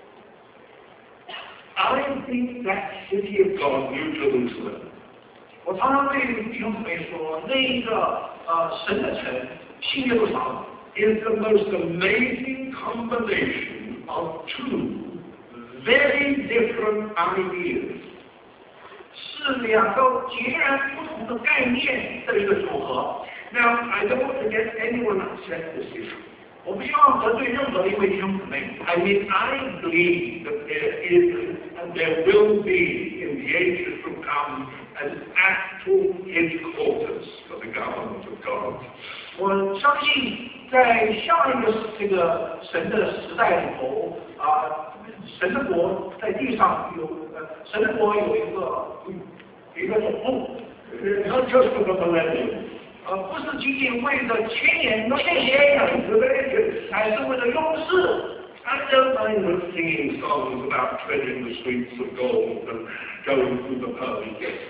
I think that city of God, New Jerusalem,
我常常对弟兄姊妹说，那一个呃神的城新耶路撒冷
is the most amazing combination of two very different ideas.
是两个截然不同的概念的一个组合。
Now, I don't want to get anyone upset this issue.
我不希望得罪任何一位弟兄姊妹。
I mean, I believe that there is and there will be in the ages to come an actual headquarters for the government of God.
我相信在下一个这个神的时代里头啊，神的国在地上有呃，神的国有一个有一个总部，
Not just for the millennium.
呃，不是仅仅为了千年千年呀，乃是为了永世。
I don't mind them singing songs about treading the streets of gold and going through the pearly gates.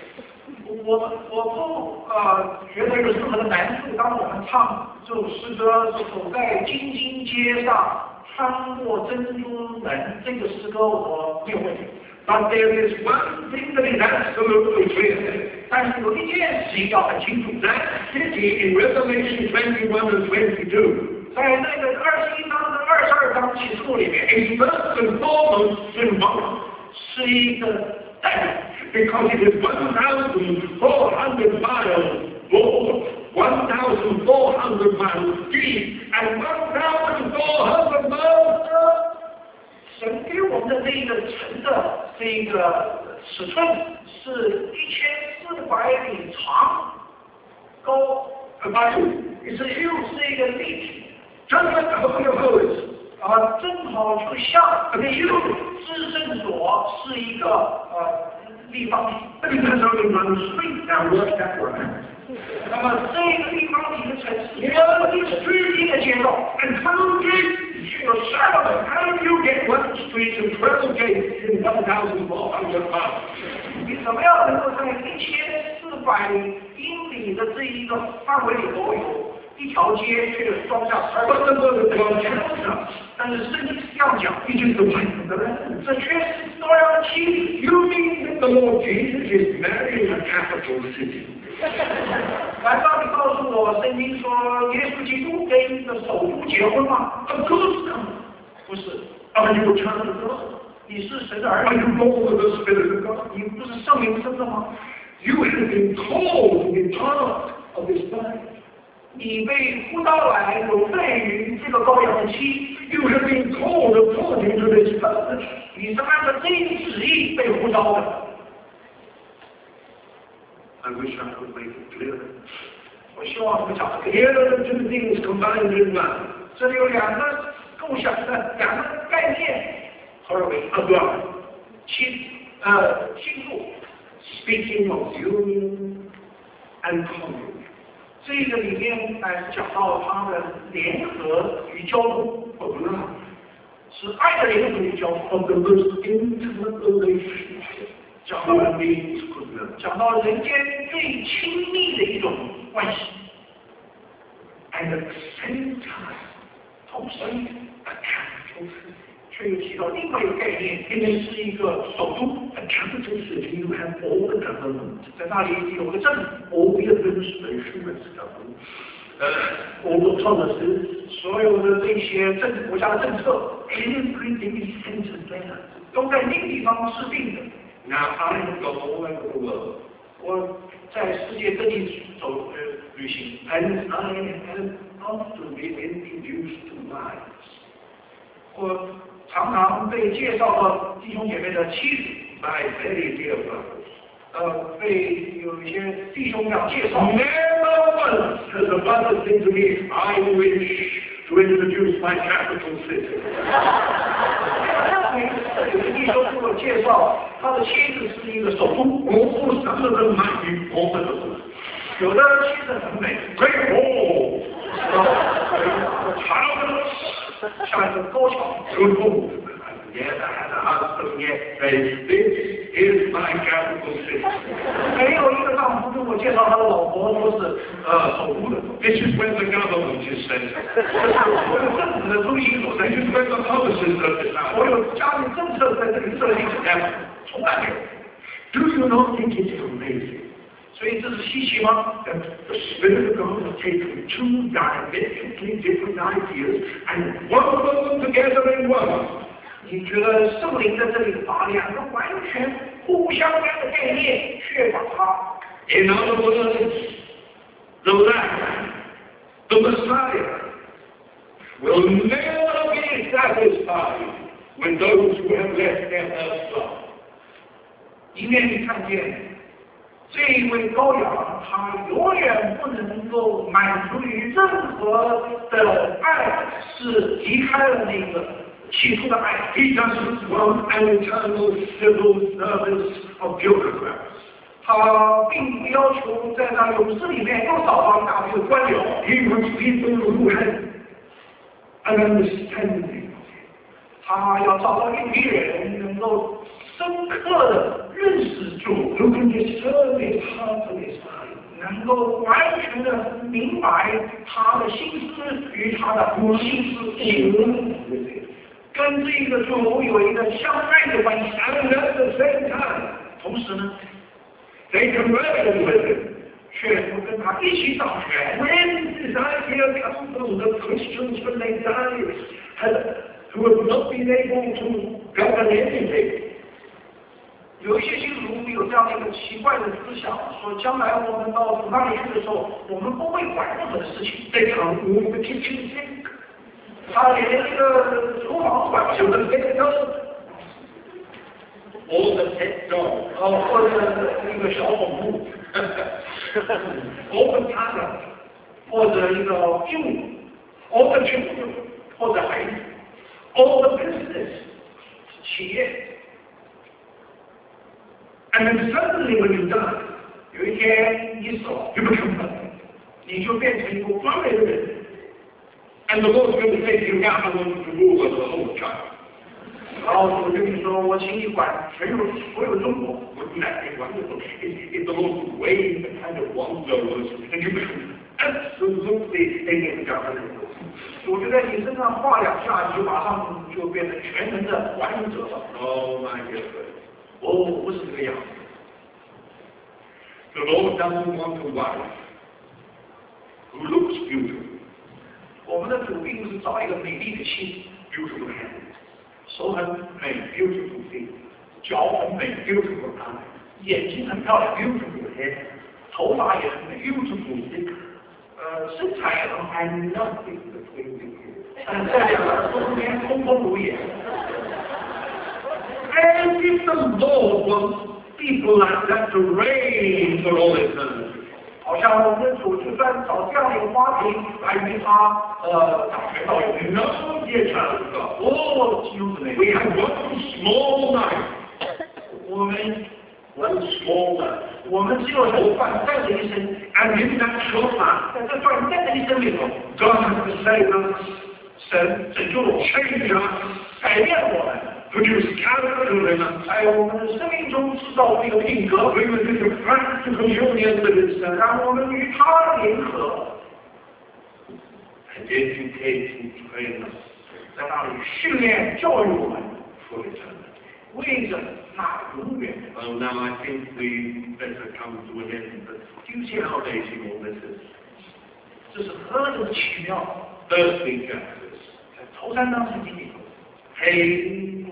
我我不呃觉得有任何的难处。当我们唱这首诗歌，走在京津街上，穿过珍珠门，这个诗歌我没有问题。
But there is one thing that is absolutely clear.
但是有一件事情要很清楚
，That city in Revelation twenty-one and twenty-two
在那个二十一章跟二十二章启示录里面
is first and foremost symbolic
是一个代表，
because it is one thousand four hundred miles broad, one thousand four hundred miles deep, and one thousand four hundred miles long.
神给我们的这一个城的这一个尺寸是一千四百米长，高
About it's a huge
是一个立体，
just like the Holy of Holies.
啊，正好就像这个至圣所是一个呃立方体，
But it has only one street. Now work that one out.
那么这个立方体的城市
Yeah.
有一个street 一个街道，
And twelve gates, you know, seven. How do you get one street and twelve gates in one thousand four hundred miles?
你怎么样能够在一千四百英里的这一个范围里头有一条街却装下十二
But
个？
the word of God tells us
但是圣经是这样讲，
it is the wife of the Lamb.
这却是多样的妻子。
You mean that the Lord Jesus is marrying a capital city?
难道你告诉我，圣经说耶稣基督跟一个首都结婚吗？
Of course not.
不是，
Are you a child of God?
你是神的儿
Are
女，
you born of the Spirit of God?
你不是圣灵生的吗？
You have been called to be part of His body.
你被呼召来有份于这个羔羊的妻，
You have been called according to His purpose.
你是按照这一旨意被呼召的。
I wish I could make it clearer.
我希望我们讲的
Here are the two things combined in one.
这里有两个共享的两个概念合而为一，
A bride.
妻呃庆祝。
Speaking of union and commune.
这个里面乃是讲到他的联合与交通，
Of love.
是爱的联合与交通，
Of the most intimate relationship.
讲到
Human beings could know.
讲到人间最亲密的一种关系，
And at the same time,
同时
a capital city.
却又提到另外一个概念，因为是一个首都，
A capital city, you have all the government,
在那里有个政府，
all the administration that's governed, uh, all the policies,
所有的这些政府国家的政策
everything is centered there.
都在那个地方制定的。
Now, I have gone all over the world,
我在世界各地走呃旅行，
and I have often been introduced to wives
我常常被介绍到弟兄姐妹的妻子，
by very dear brothers.
呃，被有一些弟兄这样介绍。
Never once has a brother said to me, I wish to introduce my capital city.
每次有个弟兄给我介绍，他的妻子是一个首都，
Oh, some of them might be formidable.
有的妻子很美，
Great walls,
长，像一个高墙。
good walls. I've never had a husband yet say, this is my capital city.
没有一个丈夫跟我介绍他的老婆说是呃首都的，
This is where the government is centered.
我有政府的中心所在
This，is where the policies are
我
decided.
有家庭政策在这里设立，
Never.
从来没有。
Do you not think it's amazing
所以这是稀奇吗？
that the Spirit of God has taken two diametrically different ideas and woven them together in one?
你觉得圣灵在这里把两个完全不相干的概念，却把它
In other words, the Lamb, the Messiah, will never be satisfied with those who have left their first love.
一面你看见这一位羔羊，他永远不能够满足于任何的爱，是离开了那个起初的爱。
He doesn't want an eternal civil service of bureaucrats.
他并不要求在那勇士里面又找到一大批的官僚，
He wants people who have an understanding.
他要找到一批人能够深刻的认识主，
who can discern his heart and his mind,
能够完全的明白他的心思与他的心思
in love with him,
跟这个主有一个相爱的关系，
and at the same time,
同时呢，
they can reckon with him.
却不跟他一起掌权。
When this idea comes from the Christians when they die, have, who have not been able to govern anything,
有一些信徒有这样的一个奇怪的思想，说将来我们到主那里去的时候，我们不会管任何的事情。
they can't move the kitchen sink,
他连这个厨房都管不
to
了，
the pet dog, or the pet dog,
呃，或者一个小宠物，
or the parrot,
或者一个鹦鹉，
or the children,
或者孩子，
or the business.
企业。
And then suddenly when you die,
有一天你死了，
you become nothing.
你就变成一个完美的人。
And the Lord's going to say to you, now I want you to rule over the whole child.
然后我跟你说，我请你管全有所有中国。
Wouldn't that be wonderful? If, if the Lord would wave a kind of wand over us, and you become absolutely able to govern it.
我就在你身上画两下，你就马上就变成全能的管理者了。
Oh my goodness. 哦，不是这个样子。The Lord doesn't want a wife who looks beautiful,
我们的主并不是找一个美丽的妻，
beautiful hands,
手很美，
beautiful feet,
脚很美，
beautiful eyes,
眼睛很漂亮，
beautiful hair,
头发也很美，
beautiful figure,
呃，身材也很好，
and nothing between the ears.
但在两个中间空空如也。
And if the Lord wants people like that to reign for all eternity,
好像我们的主就算找这样的一个花瓶来与他呃掌权到永远。
no, dear child of God,
哦，弟兄姊妹，
we have one small life,
我们
one small life,
我们只有很短暂的一生，
and in that short life,
在这短暂的一生里头，
God has to save us,
神拯救我们，
change us,
改变我们，
produce character in us,
在我们的生命中制造这个品格，
bring us into practical union with Himself,
让我们与他联合，
and educate and train us
在那里训练教育我们，
for eternity.
为着那永远。
Well, now I think we better come to an end, but do you see how amazing all this is?
这是何等奇妙！
First three chapters,
在头三章圣经里头，
pain,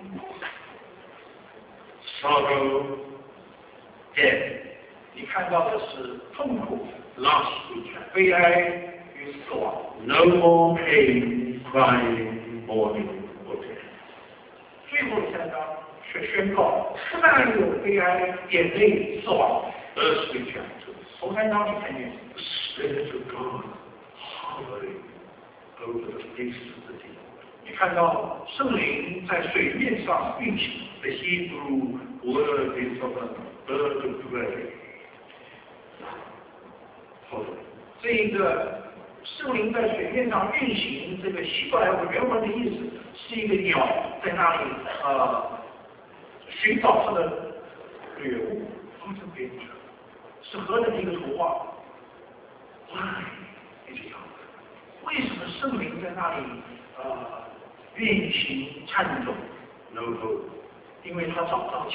sorrow, death.
你看到的是痛苦、
Last two chapters,
悲哀与死亡。
no more pain, crying, mourning, or death.
最后三章却宣告，不但有悲哀、眼泪、死亡。
First three chapters,
头三章你看见，
the Spirit of God hovering over the face of the deep.
你看到圣灵在水面上运行。
The Hebrew word is of a bird of prey. Hovering.
这一个圣灵在水面上运行，这个希伯来文原文的意思是一个鸟在那里呃寻找它的掠物，
What a picture.
是何等的一个图画？
Why is he hovering?
为什么圣灵在那里呃运行颤动？
No hope.
因为他找不到家，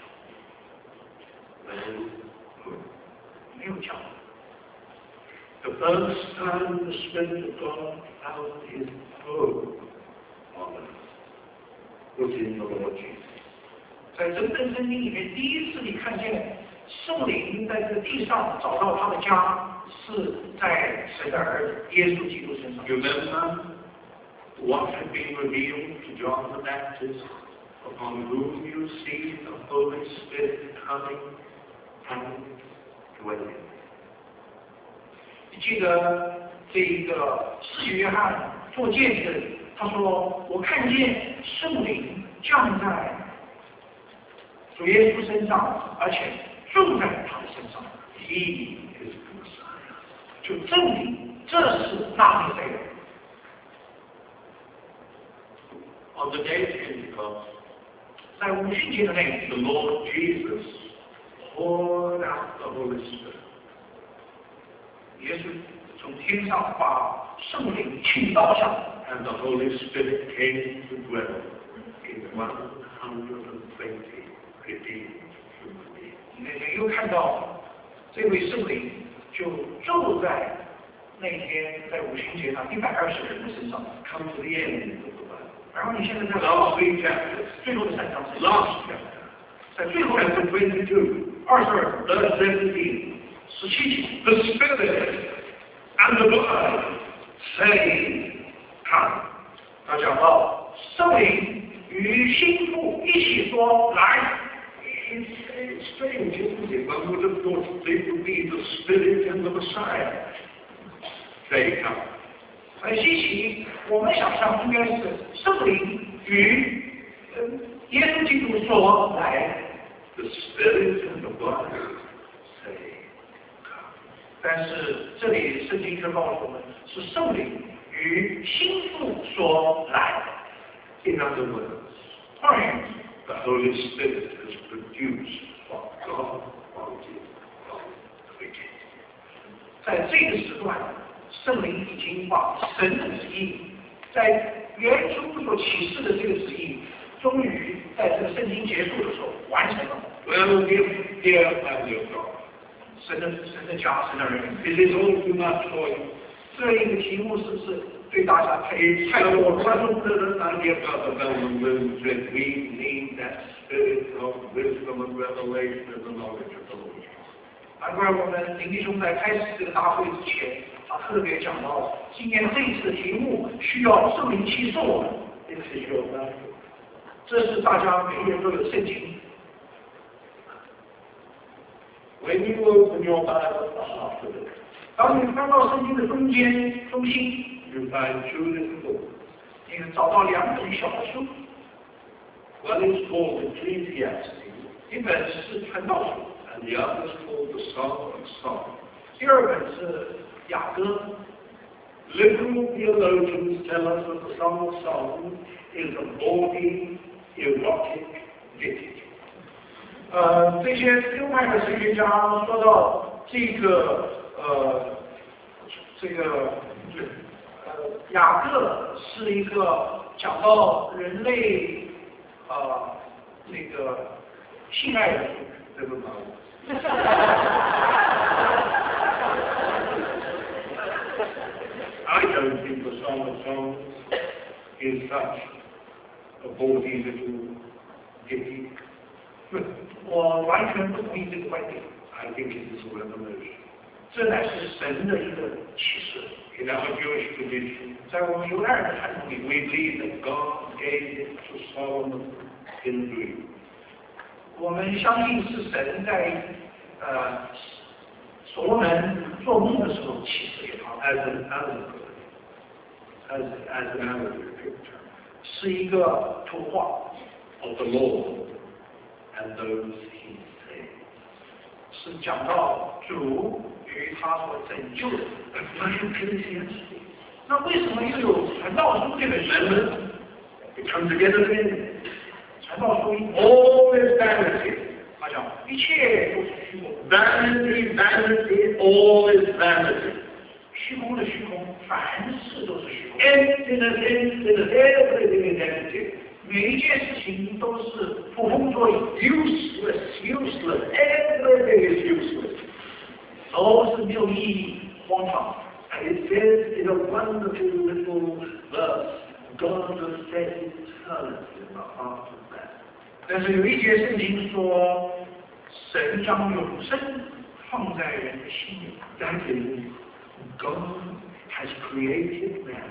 No hope.
没有家。
The first time the Spirit of God found his home on earth was in the Lord Jesus.
在整本圣经里面，第一次你看见圣灵在这地上找到他的家，是在神的儿子耶稣基督身上。
You remember what had been revealed to John the Baptist, upon whom you see the Holy Spirit coming and dwelling.
你记得这一个使徒约翰做见证，他说：“我看见圣灵降在主耶稣身上，而且住在他的身上。
He is the Messiah. ”
就证明这是那弥赛亚。
On the day of Pentecost,
在五旬节的那一
the
天
Lord Jesus poured out the Holy Spirit.
耶稣从天上把圣灵倾倒下来，
And the Holy Spirit came to dwell in one hundred twenty redeemed human beings.
那天又看到这位圣灵就住在那天在五旬节上一百二十人的身上。
Come to the end of the Bible.
然后你现在在
Last three chapters.
最后的三章是
Last chapter.
在最后的
Chapter twenty-two.
二十二
Verse seventeen.
十七节，
The Spirit and the blood say, Come.
他讲到圣灵与心腹一起说来。
It's, it's strange, isn't it? One would have thought they would be the Spirit and the Messiah. They come.
很稀奇，我们想象应该是圣灵与呃耶稣基督说来，
The Spirit and the blood say, Come.
但是这里圣经却告诉我们是圣灵与心腹说来。
In other words,
换言之，
the Holy Spirit has produced what God wanted from the beginning.
在这个时段，圣灵已经把神的旨意，在原初所启示的这个旨意，终于在这个圣经结束的时候完成了。
Well, dear, dear family of God,
神的神的家，神的人，
is it all too much for you?
这一个题目是不是对大家太
It's
太
so
多了？
wonderful that idea about the Roman that we need that spirit of wisdom and revelation and the knowledge of the Lord.
难怪我们林弟兄在开始这个大会之前，他特别讲到，今年这一次的题目需要圣灵启示我们，
This is your Bible.
这是大家每个人都有圣经。
When you open your Bible at the heart of it,
当你翻到圣经的中间中心，
you find two little books.
你找到两本小书，
One is called Ecclesiastes,
一本是传道书，
and the other is called the Song of Songs.
第二本是雅歌。
Liberal theologians tell us that the Song of Songs is a bawdy, erotic ditty.
呃，这些右派的神学家说到这个呃，这个呃雅各是一个讲到人类呃那个性爱的书，
Never mind. I don't think the Song of Songs is such a bawdy little ditty.
我完全不同意这个观点，
I think it is a revelation.
这乃是神的一个启示。
In our Jewish tradition,
在我们犹太人的传统里，
we believe that God gave it to Solomon in a dream.
我们相信是神在呃所罗门做梦的时候启示给他，
As an allegory, as, as an allegory picture
是一个图画，
of the Lord and those he saved.
是讲到主与他所拯救的。
But why Ecclesiastes?
那为什么又有传道书这本书呢？
Remember, it comes together again.
传道书一
All is vanity.
他讲一切都是虚空，
Vanity, vanity, all is vanity.
虚空的虚空，凡事都是虚空，
Emptiness, emptiness, everything is empty.
每一件事情都是捕风捉影，
Useless, useless, everything is useless.
都是没有意义、荒唐。
And it says in a wonderful little verse, God has set eternity in the heart of man.
但是有一节圣经说，神将永生放在人的心里。
That is, God has created man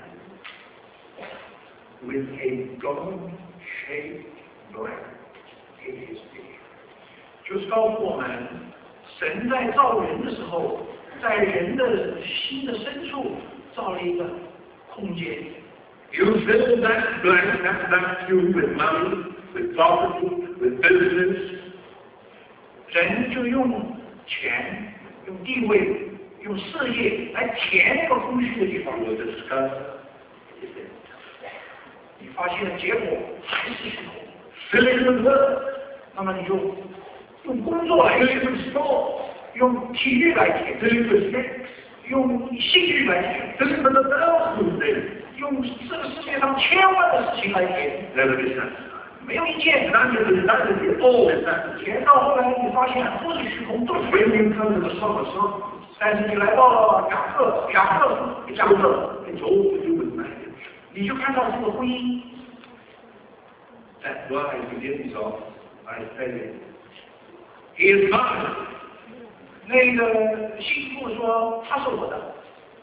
with a God-shaped blank in his being.
就是告诉我们，神在造人的时候，在人的心的深处造了一个空间。
You fill that blank, that vacuum with money, with property, with business.
人就用钱、用地位、用事业来填那个空虚的地方。
You will discover it is empty.
你发现结果还是虚空。
fill in the work.
那么你就用工作来
fill
填，
in the store,
用体育来填，
fill in the sex,
用兴趣来填，
fill in the thousands things.
用这个世界上千万的事情来填，
Never be satisfied.
没有一件
None of it, none of it, always satisfied.
填到后来你发现都是虚空，都是
When you come to the Song of Songs,
但是你来到了雅各，雅各，雅各，
it's all to do with marriage.
你就看到这个婚姻。
That's why he begins off by saying, he is mine.
那个媳妇说他是我的，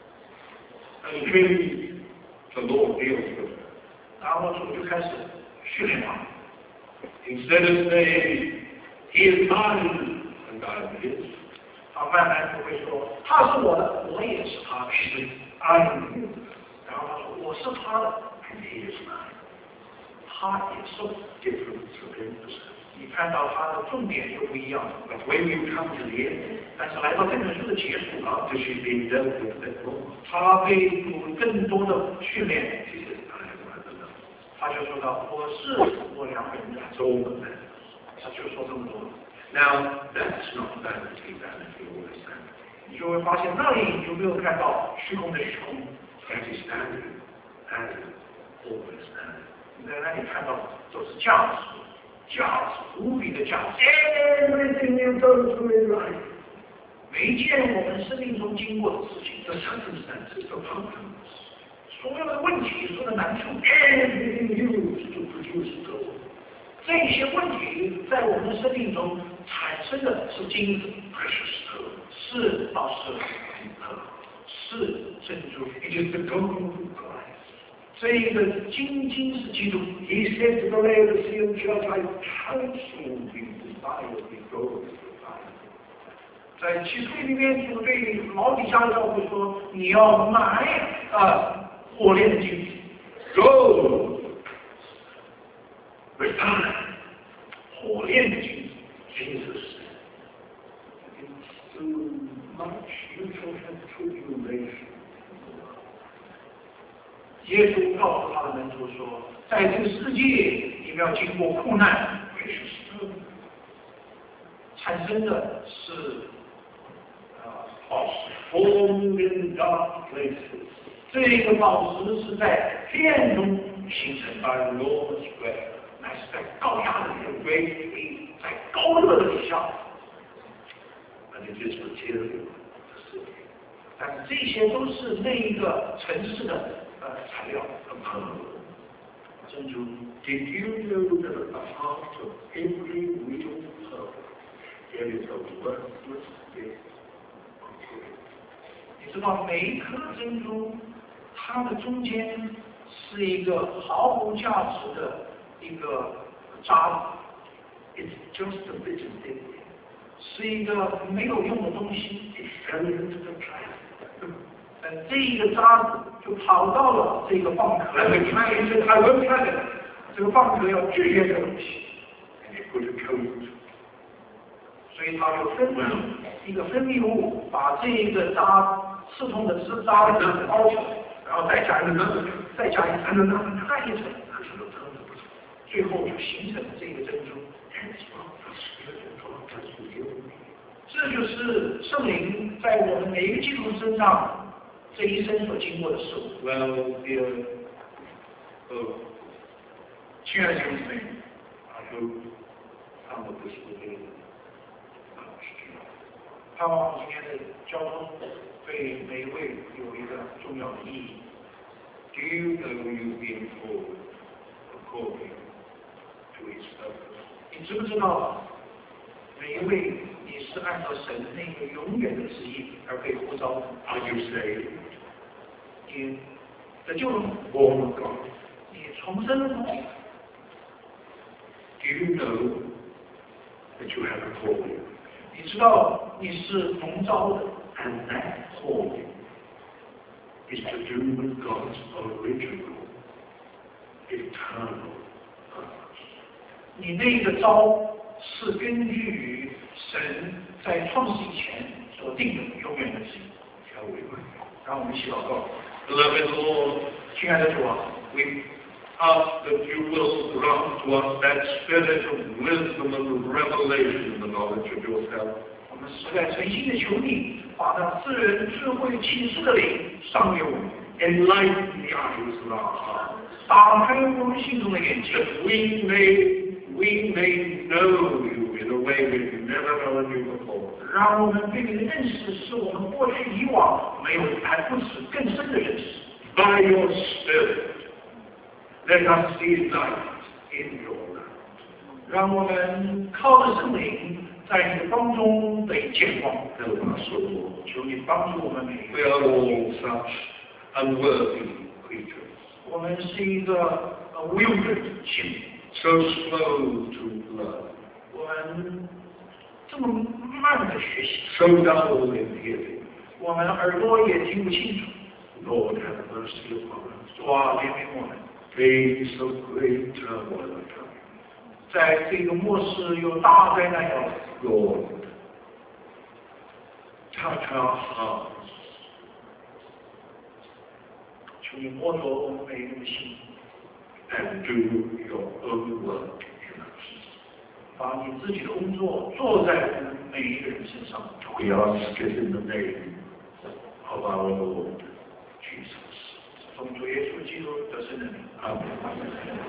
And clearly, the Lord deals with her.
然后主就开始训练他。
Instead of saying, he is mine, and I am his.
他慢慢就会说他是我的，我也是他的。
She says, I am his,
然后他说我是他的，
and he is mine.
他也是我的。
Difference of emphasis.
你看到他的重点就不一样了。
But when you come to the end,
但是来到这本书的结束了，
after she's been dealt with that more,
他被主更多的训练，
she says, I am my beloved.
他就说到我是我良人的，
That's all that matters.
他就说这么多。
Now, that's not vanity, vanity, always vanity.
你就会发现那里你就没有看到虚空的虚空，
That is vanity, vanity, always vanity.
你在那里看到都是价值，价值无比的价值。
Everything you go through in life,
每一件我们生命中经过的事情，
the circumstances, the problems,
所有的问题，所有的难处，
everything used to produce gold.
这些问题在我们的生命中产生的是金子，
Precious stone.
是宝石，是珍珠。
It is the gold of Christ.
这个金金是基督。
He said to the Laodicean church, I counsel you to buy of me gold refined.
在启示录里面，主对老底下的教会说：“你要买呃火炼的金子，
Gold refined.
火炼的金子。”
Jesus said, in so much you shall have tribulation.
耶稣告诉他的门徒说：“在这个世界，你们要经过苦难，
Precious stone.
产生的是呃宝石。
Formed in dark places
这个宝石是在黑暗中形成的，
by enormous weather.
乃是在高压的天
Great heat.
在高热的底下。
And it is material.
但是这些都是那一个城市的呃材料。
A pearl.
珍珠，
Did you know that at the heart of every real pearl there is a worthless bit of gold?
你知道每一颗珍珠，它的中间是一个毫无价值的一个渣子，
It's just a bit of thing.
是一个没有用的东西。
It fell into the trap.
呃，这一个渣子就跑到了这个蚌壳
And the
里，
client said, I won't have it.
这个蚌壳要拒绝这个东西，
And he put a coat.
所以它就分泌一个分泌物，把这一个渣刺痛的汁渣给包起来，然后再加一个，再加一层，再一层，最后就形成了这个珍珠。
That's what the Spirit of God does with you and me.
这就是圣灵在我们每一个基督徒身上这一生所经过的事物。
Well, dear, oh,
亲爱的弟兄姊妹，
I hope some of this will be touched you.
盼望今天的交通对每一位有一个重要的意义。
Do you know you've been called according to His purpose?
你知不知道，每一位你是按照神那个永远的旨意而被呼召的？
Are you saved?
你得救了吗？
Born of God?
你重生了吗？
Do you know that you have a calling?
你知道你是蒙召的，
And that calling is to do with God's original, eternal purpose.
你那个召是根据于神在创世以前所定的永远的旨意。
Shall we pray?
让我们一起祷告。
Beloved Lord,
亲爱的主啊，
we ask that you will grant grant to us that spirit of wisdom and revelation in the knowledge of yourself.
我们实在诚心的求你，把那赐人智慧启示的灵赏给我们，
Enlighten the eyes of our hearts,
打开我们心中的眼睛，
that we may we may know you in a way we've never known you before.
让我们对你的认识是我们过去以往没有还不止更深的认识。
By your Spirit, let us see light in your light.
让我们靠着圣灵，在你的光中得见光。
Help us, O Lord.
求你帮助我们每一
We
个。
are all such unworthy creatures,
我们是一个呃无用的性命，
so slow to learn,
我们这么慢的学习，
so dull in hearing.
我们耳朵也听不清楚。
Lord, have mercy upon us.
主啊，怜悯我们，
Days of great turmoil are coming.
在这个末世有大灾难要来。
Lord, touch our hearts.
求你摸着我们每一个人的心，
And do your own work in us.
把你自己的工作做在我们每一个人身上。
We ask it in the name of our Lord Jesus.
奉主耶稣基督得胜的名。
Amen.